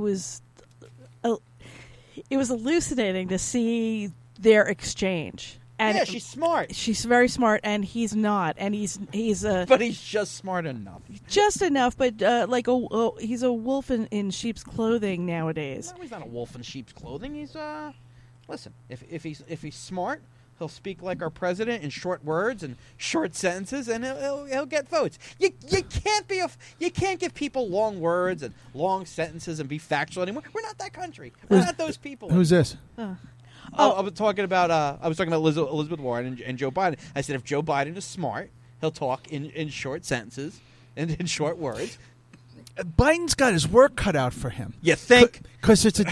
elucidating to see their exchange. And yeah, she's smart. She's very smart, and he's not. And he's but he's just smart enough. Just enough, but he's a wolf in sheep's clothing nowadays. No, he's not a wolf in sheep's clothing. He's listen. If he's smart, he'll speak like our president in short words and short sentences, and he'll get votes. You can't give people long words and long sentences and be factual anymore. We're not that country. We're not those people. Who's this? I was talking about Elizabeth Warren and Joe Biden. I said if Joe Biden is smart, he'll talk in short sentences and in short words. Biden's got his work cut out for him. You think? Because it's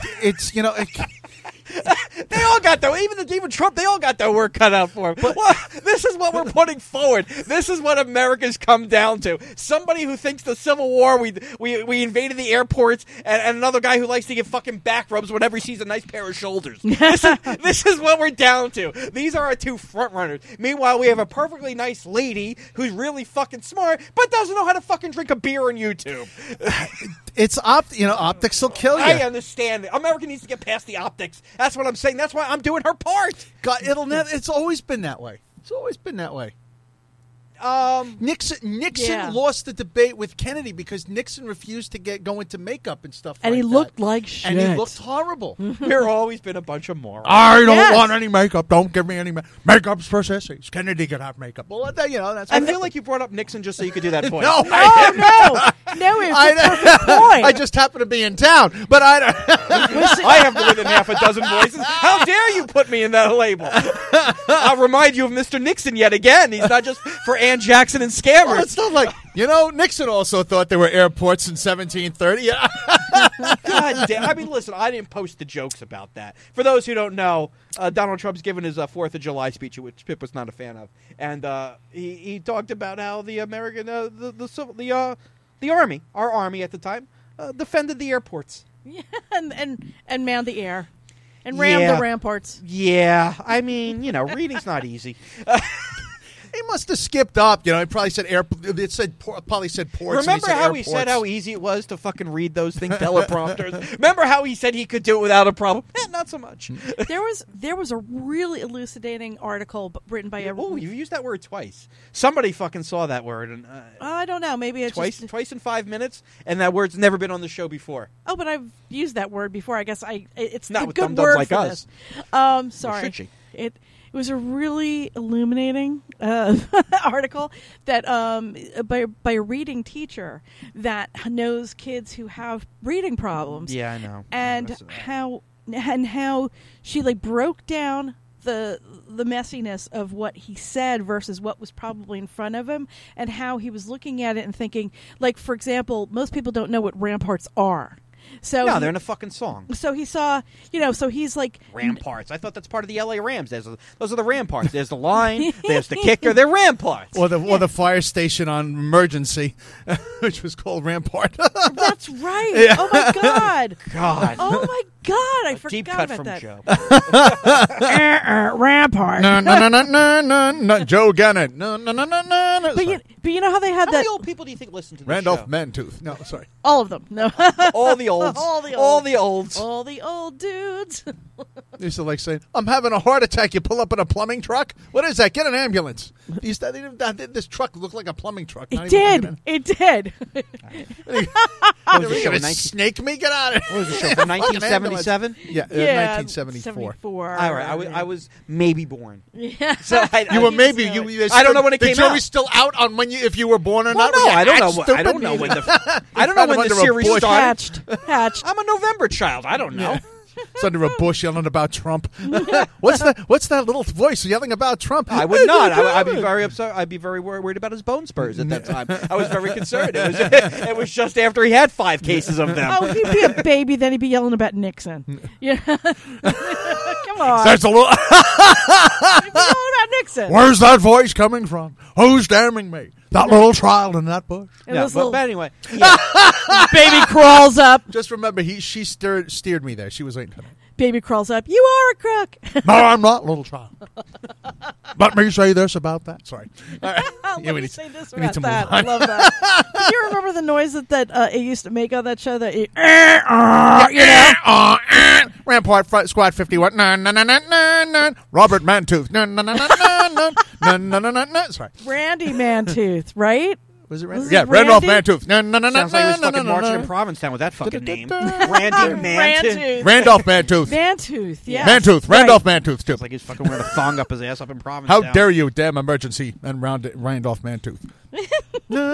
they all got their, even Trump, they all got their work cut out for him. But this is what we're putting forward. This is what America's come down to. Somebody who thinks the Civil War, we invaded the airports, and another guy who likes to give fucking back rubs whenever he sees a nice pair of shoulders. This is what we're down to. These are our two front runners. Meanwhile, we have a perfectly nice lady who's really fucking smart, but doesn't know how to fucking drink a beer on YouTube. It's optics will kill you. I understand it. America needs to get past the optics. That's what I'm saying. That's why I'm doing her part. God, it's always been that way. It's always been that way. Nixon lost the debate with Kennedy because Nixon refused to go into makeup and stuff and like that. And he looked like shit. And he looked horrible. We've always been a bunch of morons. I don't want any makeup. Don't give me any makeup's for sissies. Kennedy could have makeup. Well, that's. I feel like you brought up Nixon just so you could do that point. No, it was a perfect point. I just happened to be in town, but I don't. I have more than half a dozen voices. How dare you put me in that label? I'll remind you of Mr. Nixon yet again. He's not just for Ann Jackson and scammers. Well, it's not like, Nixon also thought there were airports in 1730. God damn. I mean, listen, I didn't post the jokes about that. For those who don't know, Donald Trump's given his 4th of July speech, which Pip was not a fan of. And he talked about how the American, the Army, our Army at the time, defended the airports. Yeah, and manned the air. And rammed the ramparts. Yeah. I mean, reading's not easy. He must have skipped up. You know, it probably said probably said ports. Remember and how he said how easy it was to fucking read those things, teleprompters? Remember how he said he could do it without a problem? Not so much. There was a really elucidating article written by a. Oh, you've used that word twice. Somebody fucking saw that word. And, I don't know. Maybe it's twice in 5 minutes, and that word's never been on the show before. Oh, but I've used that word before. I guess it's not the with good dum-dums word like for us. this. Sorry. Should she? It was a really illuminating article that by a reading teacher that knows kids who have reading problems. Yeah, I know. And how she like broke down the messiness of what he said versus what was probably in front of him, and how he was looking at it and thinking, like, for example, most people don't know what ramparts are. So no, they're in a fucking song. So he saw, so he's like ramparts. I thought that's part of the LA Rams. Those are the ramparts. There's the line. There's the kicker. They're ramparts. Or the fire station on Emergency, which was called Rampart. That's right. Yeah. Oh my God. God. Oh my God. I forgot Deep cut about from that. Joe. Rampart. No, Joe Gannett. No. But you know how they had How that. many old people do you think listen to this Randolph show? Mantooth. No, sorry. All of them. No. All the olds. All the All olds. the olds. All the old dudes. They used to like saying, "I'm having a heart attack." You pull up in a plumbing truck. What is that? Get an ambulance. This truck looked like a plumbing truck. It did. It did. What was the show? You're gonna snake me? Get out of What here. was the show? From 1977? Yeah, Yeah, 1974. 74. All right. I was maybe born. Yeah. So You were maybe know you. I don't know when it the came jury's out. still out on when if you were born or Well, not. no, Were you I don't hatched, know. I stupid? don't know when the under a series bush. started. Hatched. I'm a November child. I don't know. It's under a bush yelling about Trump. What's that little voice yelling about Trump? I would not. I'd be very upset. I'd be very worried about his bone spurs at that time. I was very concerned. It was just after he had 5 cases of them. Oh, he'd be a baby, then he'd be yelling about Nixon. Yeah. Come on. That's a little. He'd be yelling about Nixon. Where's that voice coming from? Who's damning me? That little child in that bush. It Yeah, was but little anyway, yeah. baby crawls up. Just remember, she steered me there. She was waiting for me. Baby crawls up. You are a crook. No, I'm not, little child. Let me say this about that. Sorry. All right. Let Yeah, me we need say this we need about to move that. on. I love that. Do you remember the noise that it used to make on that show? That it, Rampart Squad 51. Robert Mantooth. Sorry. Randy Mantooth, right? Was it Was Randy? it Yeah, Randolph Randy? Mantooth. Sounds like he was fucking marching in Provincetown with that fucking name. Randy Manton. Mantooth. Randolph Mantooth. Mantooth, yeah. Mantooth. Randolph Mantooth, too. Sounds like he's fucking wearing a thong up his ass up in Provincetown. How dare you, damn emergency, and Randolph Mantooth. No.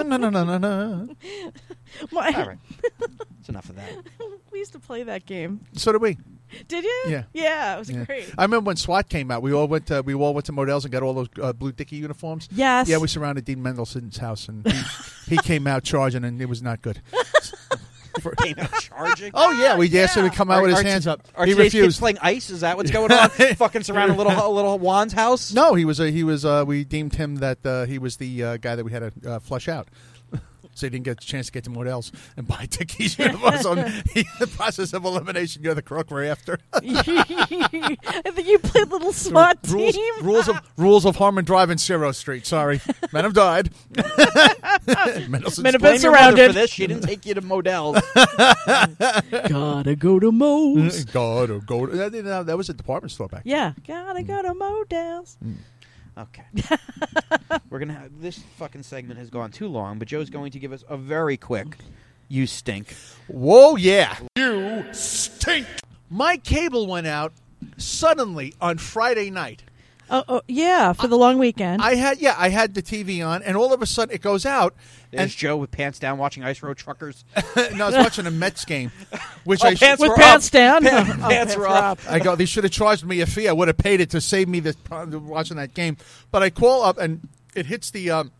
All right. That's enough of that. We used to play that game. So did we. Did you? Yeah. Yeah, it was Yeah. great. I remember when SWAT came out. We all went to Modell's and got all those blue Dickie uniforms. Yes. Yeah, we surrounded Dean Mendelssohn's house, and he came out charging, and it was not good. Came out charging. Oh yeah, we asked him to come out with his hands up. Are He today's kids refused. playing ice? Is that what's going on? Fucking surrounding little Juan's house? No, he was. We deemed him that he was the guy that we had to flush out. So he didn't get a chance to get to Modell's and buy Dickie's uniforms. On the process of elimination, you're the crook we're after. I think you played little SWAT team. Rules of Harmon Drive and Ciro Street. Sorry, men have died. Mendelssohn's Men have been Blame your mother surrounded. for this. She didn't take you to Modell's. Gotta go to Mo's. God, that was a department store back then. Yeah, gotta go to Modell's. Okay. We're going to have... This fucking segment has gone too long, but Joe's going to give us a very quick... You stink. Whoa, yeah. You stink. My cable went out suddenly on Friday night. Oh, yeah, for the long weekend. I had the TV on, and all of a sudden it goes out. There's Joe with pants down watching Ice Road Truckers. And I was watching a Mets game, which Oh, I pants With were pants up. down. Pants were up. I go, they should have charged me a fee. I would have paid it to save me this watching that game. But I call up, and it hits the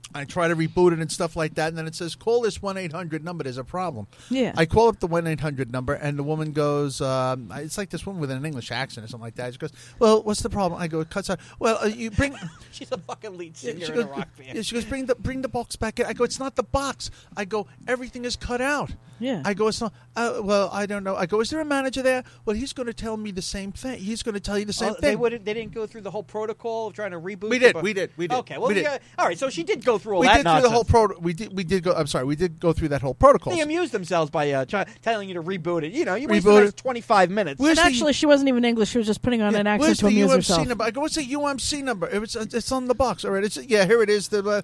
I try to reboot it and stuff like that, and then it says, call this 1-800 number. There's a problem. Yeah. I call up the 1-800 number, and the woman goes, it's like this woman with an English accent or something like that. She goes, well, what's the problem? I go, it cuts out. Well, you bring... She's a fucking lead singer she in goes, a rock band. yeah, she goes, bring the box back in. I go, it's not the box. I go, everything is cut out. Yeah. I go, it's not... well, I don't know. I go, is there a manager there? Well, he's going to tell me the same thing. He's going to tell you the same thing. They didn't go through the whole protocol of trying to reboot. We did. Okay, well, We did. all right. So she did go through all We that did through nonsense. the whole we did go. I'm sorry. We did go through that whole protocol. They amused themselves by telling you to reboot it. You wasted Reboot the next it. 25 minutes. Where's And the- actually, she wasn't even English. She was just putting on an accent Where's to the amuse UMC herself. number? I go, what's the UMC number? It's on the box. All right. Yeah, here it is. No.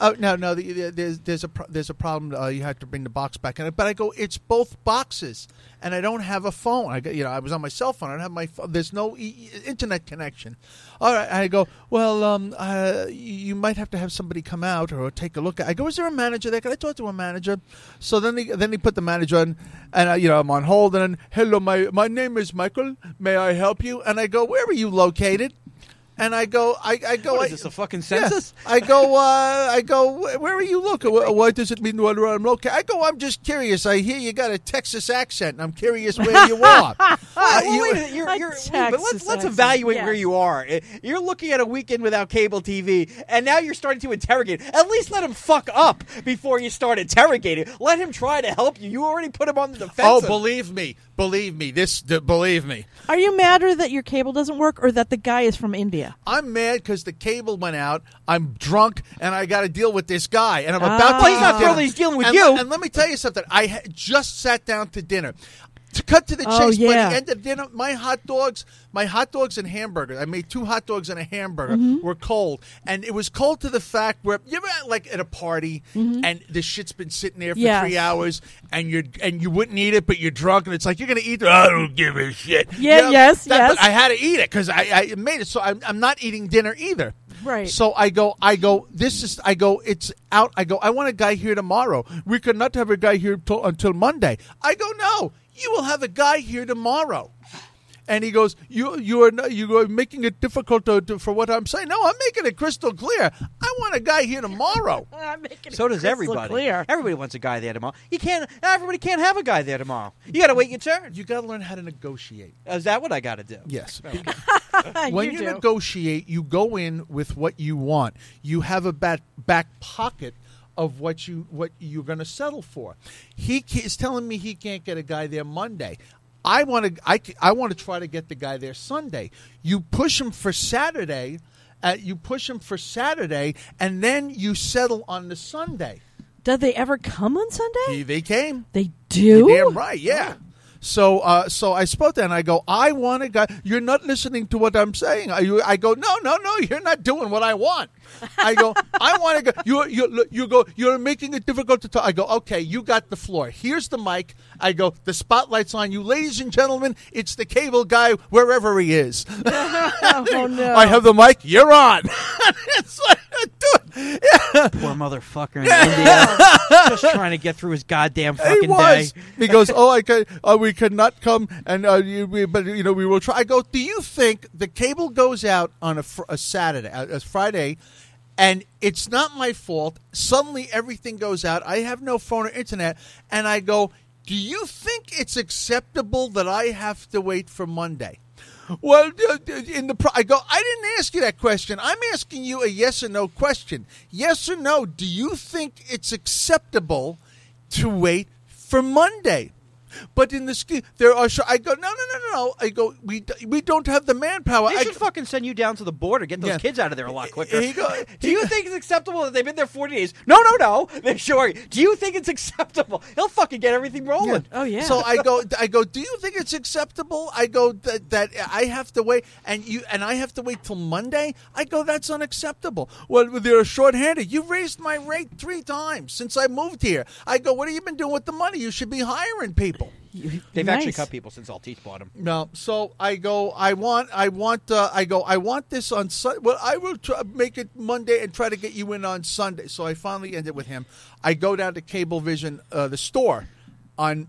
There's a problem. You have to bring the box back in it. But I go, it's both boxes, and I don't have a phone. I was on my cell phone. I don't have my phone. There's no internet connection. All right. I go, well, you might have to have somebody come out or take a look at. I go, is there a manager there? Can I talk to a manager? So then they put the manager on, and I'm on hold. And then, hello, my name is Michael. May I help you? And I go, where are you located? And I go, What is this, a fucking census? Yeah. I go, where are you looking? What does it mean whether I'm located? I go, I'm just curious. I hear you got a Texas accent, and I'm curious where you are. Wait a minute, but let's accent. evaluate Yes. where you are. You're looking at a weekend without cable TV, and now you're starting to interrogate. At least let him fuck up before you start interrogating. Let him try to help you. You already put him on the defensive. believe me. Believe me. Are you madder that your cable doesn't work or that the guy is from India? I'm mad because the cable went out. I'm drunk, and I got to deal with this guy. And I'm about to Well, he's eat not dinner. thrilled he's dealing with and you. And let me tell you something. I just sat down to dinner. To cut to the Oh, chase, by yeah. the end of dinner, my hot dogs and hamburgers, I made 2 hot dogs and a hamburger, were cold. And it was cold to the fact where, you ever at a party, and the shit's been sitting there for Yes. 3 hours, and you wouldn't eat it, but you're drunk, and it's like, you're going to eat it. I don't give a shit. Yeah, yes. But I had to eat it because I made it, so I'm not eating dinner either. Right. So I go, it's out. I go, I want a guy here tomorrow. We could not have a guy here until Monday. I go, no, you will have a guy here tomorrow. And he goes, you are making it difficult for what I'm saying. No, I'm making it crystal clear. I want a guy here tomorrow. So does everybody. Clear. Everybody wants a guy there tomorrow. Everybody can't have a guy there tomorrow. You got to wait your turn. You got to learn how to negotiate. Is that what I got to do? Yes. You When you do. negotiate, you go in with what you want. You have a back pocket of what you're going to settle for. He is telling me he can't get a guy there Monday. I want to try to get the guy there Sunday. You push him for Saturday. And then you settle on the Sunday. Did they ever come on Sunday? They came. They You're do? damn right, yeah. So I spoke to him, and I go, I want a guy. You're not listening to what I'm saying. I go, no, you're not doing what I want. I go, I want to go. You're making it difficult to talk. I go, okay, you got the floor. Here's the mic. I go, the spotlight's on you. Ladies and gentlemen, it's the cable guy, wherever he is. Oh, no. I have the mic. You're on. It's like, Poor motherfucker in India. Just trying to get through his goddamn fucking He was. day. He goes, we could not come, and we will try. I go, do you think the cable goes out on a Saturday, a Friday, and it's not my fault? Suddenly everything goes out. I have no phone or internet, and I go, do you think it's acceptable that I have to wait for Monday? Well, I go, I didn't ask you that question. I'm asking you a yes or no question. Yes or no, do you think it's acceptable to wait for Monday? But in the scheme, there are. I go, no. I go, we don't have the manpower. They should fucking send you down to the border, get those Yeah. kids out of there a lot quicker. He go- Do you think it's acceptable that they've been there 40 days? No. They're sure. Do you think it's acceptable? He'll fucking get everything rolling. Oh, yeah. So I go. Do you think it's acceptable? I go that I have to wait, and I have to wait till Monday. I go, that's unacceptable. Well, they're shorthanded. You've raised my rate 3 times since I moved here. I go, what have you been doing with the money? You should be hiring people. They've Nice. actually cut people since Altice bought them. No, so I go. I want this on Sunday. Well, I will make it Monday and try to get you in on Sunday. So I finally ended with him. I go down to Cablevision, the store, on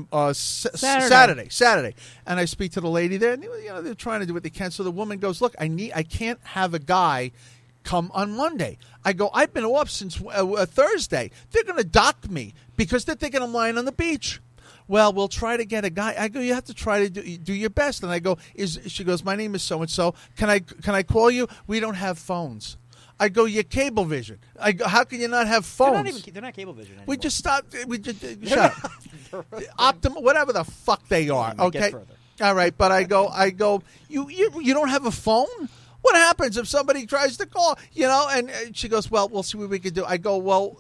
Saturday, and I speak to the lady there. And they're trying to do what they can. So the woman goes, "Look, I can't have a guy come on Monday. I go, I've been off since Thursday. They're going to dock me because they're thinking I'm lying on the beach. Well, we'll try to get a guy. I go, you have to try to do your best. And I go, she goes, my name is so-and-so. Can I call you? We don't have phones. I go, you're Cablevision. I go, how can you not have phones? They're not Cablevision anymore. We just stopped. Shut up. Optima, whatever the fuck they are. Okay. Get further. All right, but I go. You don't have a phone? What happens if somebody tries to call? And she goes, well, we'll see what we can do. I go,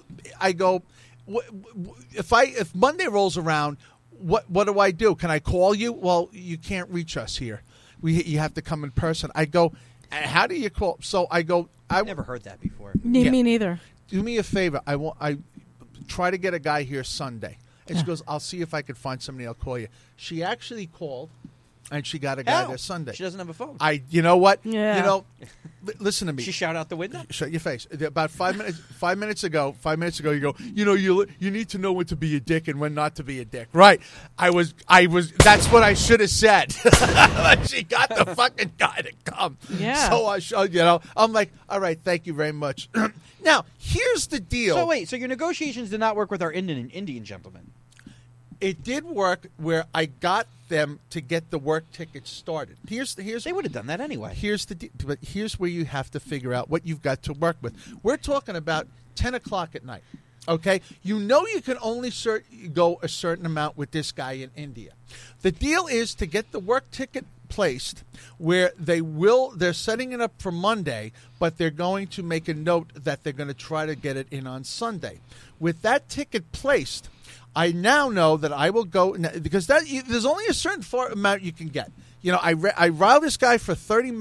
if Monday rolls around, what do? Can I call you? Well, you can't reach us here. You have to come in person. I go, how do you call? So I go, I've never heard that before. Me neither. Do me a favor. I try to get a guy here Sunday. And she goes, I'll see if I can find somebody. I'll call you. She actually called, and she got a guy there Sunday. She doesn't have a phone. You know what? Yeah. Listen to me. She shout out the window. Shut your face. About 5 minutes. 5 minutes ago, you go. You need to know when to be a dick and when not to be a dick. Right? I was. That's what I should have said. She got the fucking guy to come. Yeah. So I'm like, all right, thank you very much. Now here's the deal. So wait. So your negotiations did not work with our Indian gentleman. It did work where I got them to get the work tickets started. Here's They would have done that anyway. But here's where you have to figure out what you've got to work with. We're talking about 10 o'clock at night. Okay, you can only go a certain amount with this guy in India. The deal is to get the work ticket placed where they're setting it up for Monday, but they're going to make a note that they're going to try to get it in on Sunday. With that ticket placed, I now know that I will go because there's only a certain amount you can get. I riled this guy for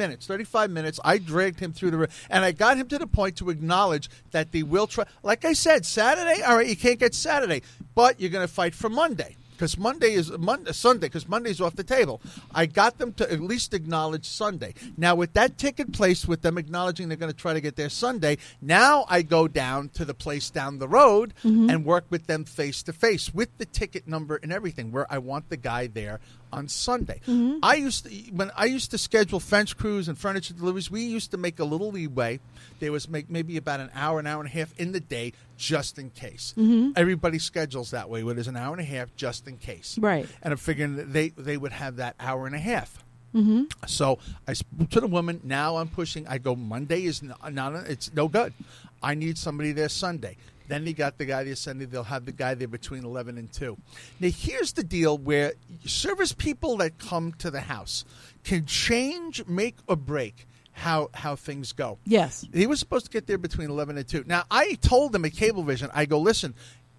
35 minutes. I dragged him through and I got him to the point to acknowledge that they will try. Like I said, Saturday, all right, you can't get Saturday, but you're going to fight for Monday. Because Sunday, because Monday's off the table. I got them to at least acknowledge Sunday. Now, with that ticket placed, with them acknowledging they're going to try to get there Sunday, now I go down to the place down the road and work with them face to face with the ticket number and everything, where I want the guy there on Sunday. When I used to schedule fence crews and furniture deliveries, we used to make a little leeway. There was maybe about an hour and a half in the day, just in case. Everybody schedules that way, where there's an hour and a half just in case. Right. And I'm figuring that they would have that hour and a half. So I spoke to the woman. Now I'm pushing. I go, Monday is it's no good. I need somebody there Sunday. Then they got the guy there Sunday. They'll have the guy there between 11 and 2. Now, here's the deal where service people that come to the house can change, make or break how things go. Yes. He was supposed to get there between 11 and 2. Now, I told them at Cablevision, I go, listen,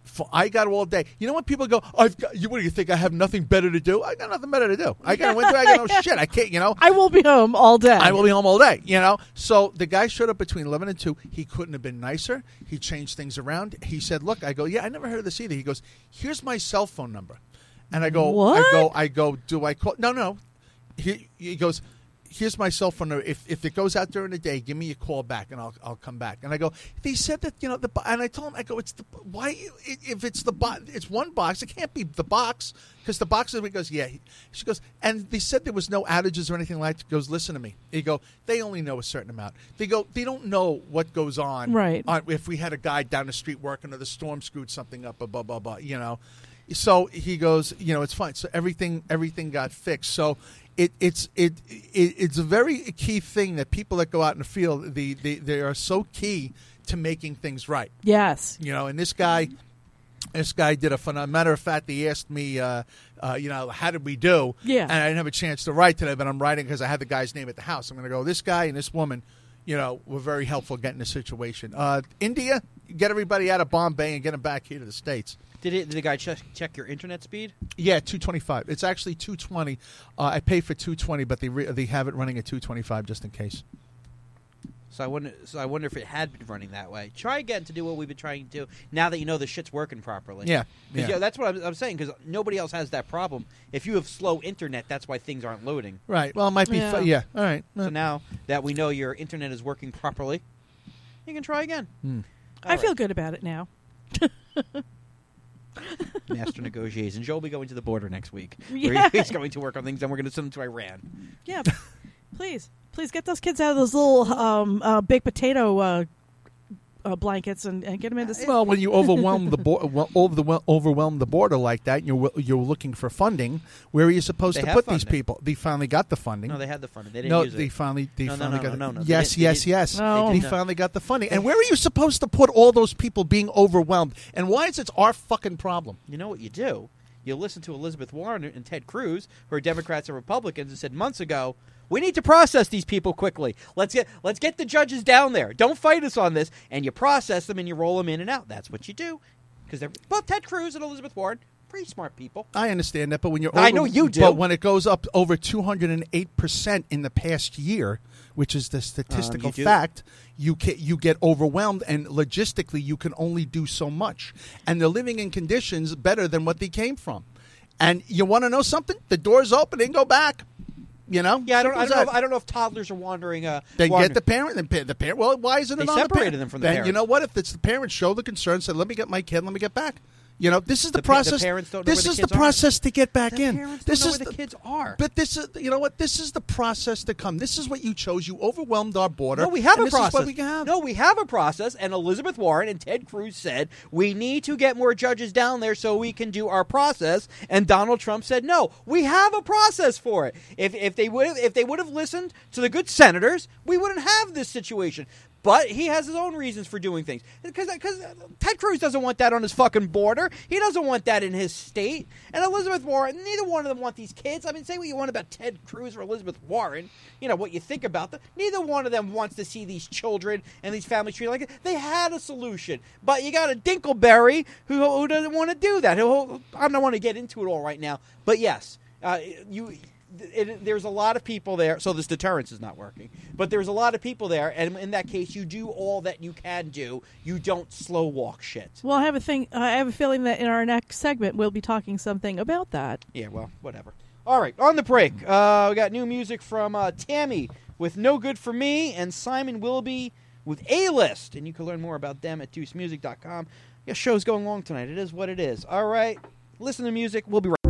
I got all day. You know when people go, what do you think? I have nothing better to do? I got nothing better to do. I got no shit. I can't, I will be home all day. I will be home all day, So the guy showed up between 11 and 2. He couldn't have been nicer. He changed things around. He said, look, I go, yeah, I never heard of this either. He goes, here's my cell phone number. And I go, what? I go, do I call? No. He goes, here's my cell phone number. If it goes out during the day, give me a call back, and I'll come back. And I go, they said that and I told him, I go, if it's it's one box, it can't be the box because the box. He goes, yeah. She goes, and they said there was no outages or anything like that. He goes, listen to me. He go, they only know a certain amount. They go, they don't know what goes on. Right. If we had a guy down the street working or the storm screwed something up, blah blah blah. So he goes, it's fine. So everything got fixed. So. It's a very key thing that people that go out in the field they are so key to making things right. Yes. And this guy did a phenomenal. Matter of fact, he asked me, how did we do? Yeah. And I didn't have a chance to write today, but I'm writing because I had the guy's name at the house. I'm going to go. This guy and this woman, were very helpful getting the situation. India, get everybody out of Bombay and get them back here to the States. Did the guy check your internet speed? Yeah, 225. It's actually 220. I pay for 220, but they have it running at 225 just in case. So I wonder if it had been running that way. Try again to do what we've been trying to do. Now that you know the shit's working properly. Yeah. That's what I'm saying. Because nobody else has that problem. If you have slow internet, that's why things aren't loading. Right. Well, it might be. Yeah. All right. So now that we know your internet is working properly, you can try again. I feel good about it now. Master negotiations. Joe will be going to the border next week. Yeah. He's going to work on things, and we're going to send him to Iran. Yeah. Please. Please get those kids out of those little baked potato blankets and get them into. Well, when you overwhelm overwhelm the border like that, you're looking for funding. Where are you supposed to put these people? They finally got the funding. No, they had the funding. They didn't use it. They finally got. No. Yes. No. They finally got the funding. And where are you supposed to put all those people being overwhelmed? And why is it our fucking problem? You know what you do? You listen to Elizabeth Warren and Ted Cruz, who are Democrats and Republicans, and said months ago, we need to process these people quickly. Let's get the judges down there. Don't fight us on this. And you process them and you roll them in and out. That's what you do. Because they're both Ted Cruz and Elizabeth Warren, pretty smart people. I understand that, but when you're I know you do. But when it goes up over 208% in the past year, which is the statistical fact, you get overwhelmed, and logistically you can only do so much. And they're living in conditions better than what they came from. And you want to know something? The door's open and go back. You know? Yeah, I don't know if toddlers are wandering. Then get the parent. The parent. Well, why isn't it they on the parent? separated them from the parents. You know what? If it's the parents, show the concern. Say, let me get my kid. Let me get back. You know, this is the process. The parents don't know this where is the the process to get back in. Parents This don't know is where the kids are. But this is, you know what? This is the process to come. This is what you chose. You overwhelmed our border. No, we have a this process. Is what we have. No, we have a process, and Elizabeth Warren and Ted Cruz said we need to get more judges down there so we can do our process. And Donald Trump said no. We have a process for it. If they would have listened to the good senators, we wouldn't have this situation. But he has his own reasons for doing things. Because Ted Cruz doesn't want that on his fucking border. He doesn't want that in his state. And Elizabeth Warren, neither one of them want these kids. I mean, say what you want about Ted Cruz or Elizabeth Warren, you know, what you think about them. Neither one of them wants to see these children and these families treated like it. They had a solution. But you got a Dinkleberry who doesn't want to do that. I don't want to get into it all right now. But yes, there's a lot of people there, so this deterrence is not working. But there's a lot of people there, and in that case, you do all that you can do. You don't slow walk shit. Well, I have a feeling that in our next segment we'll be talking something about that. Yeah, well, whatever. All right, on the break, we got new music from Tammy with "No Good for Me" and Simon Willoughby with "A-List," and you can learn more about them at deucemusic.com. Yeah, show's going long tonight. It is what it is. All right, listen to music. We'll be right back.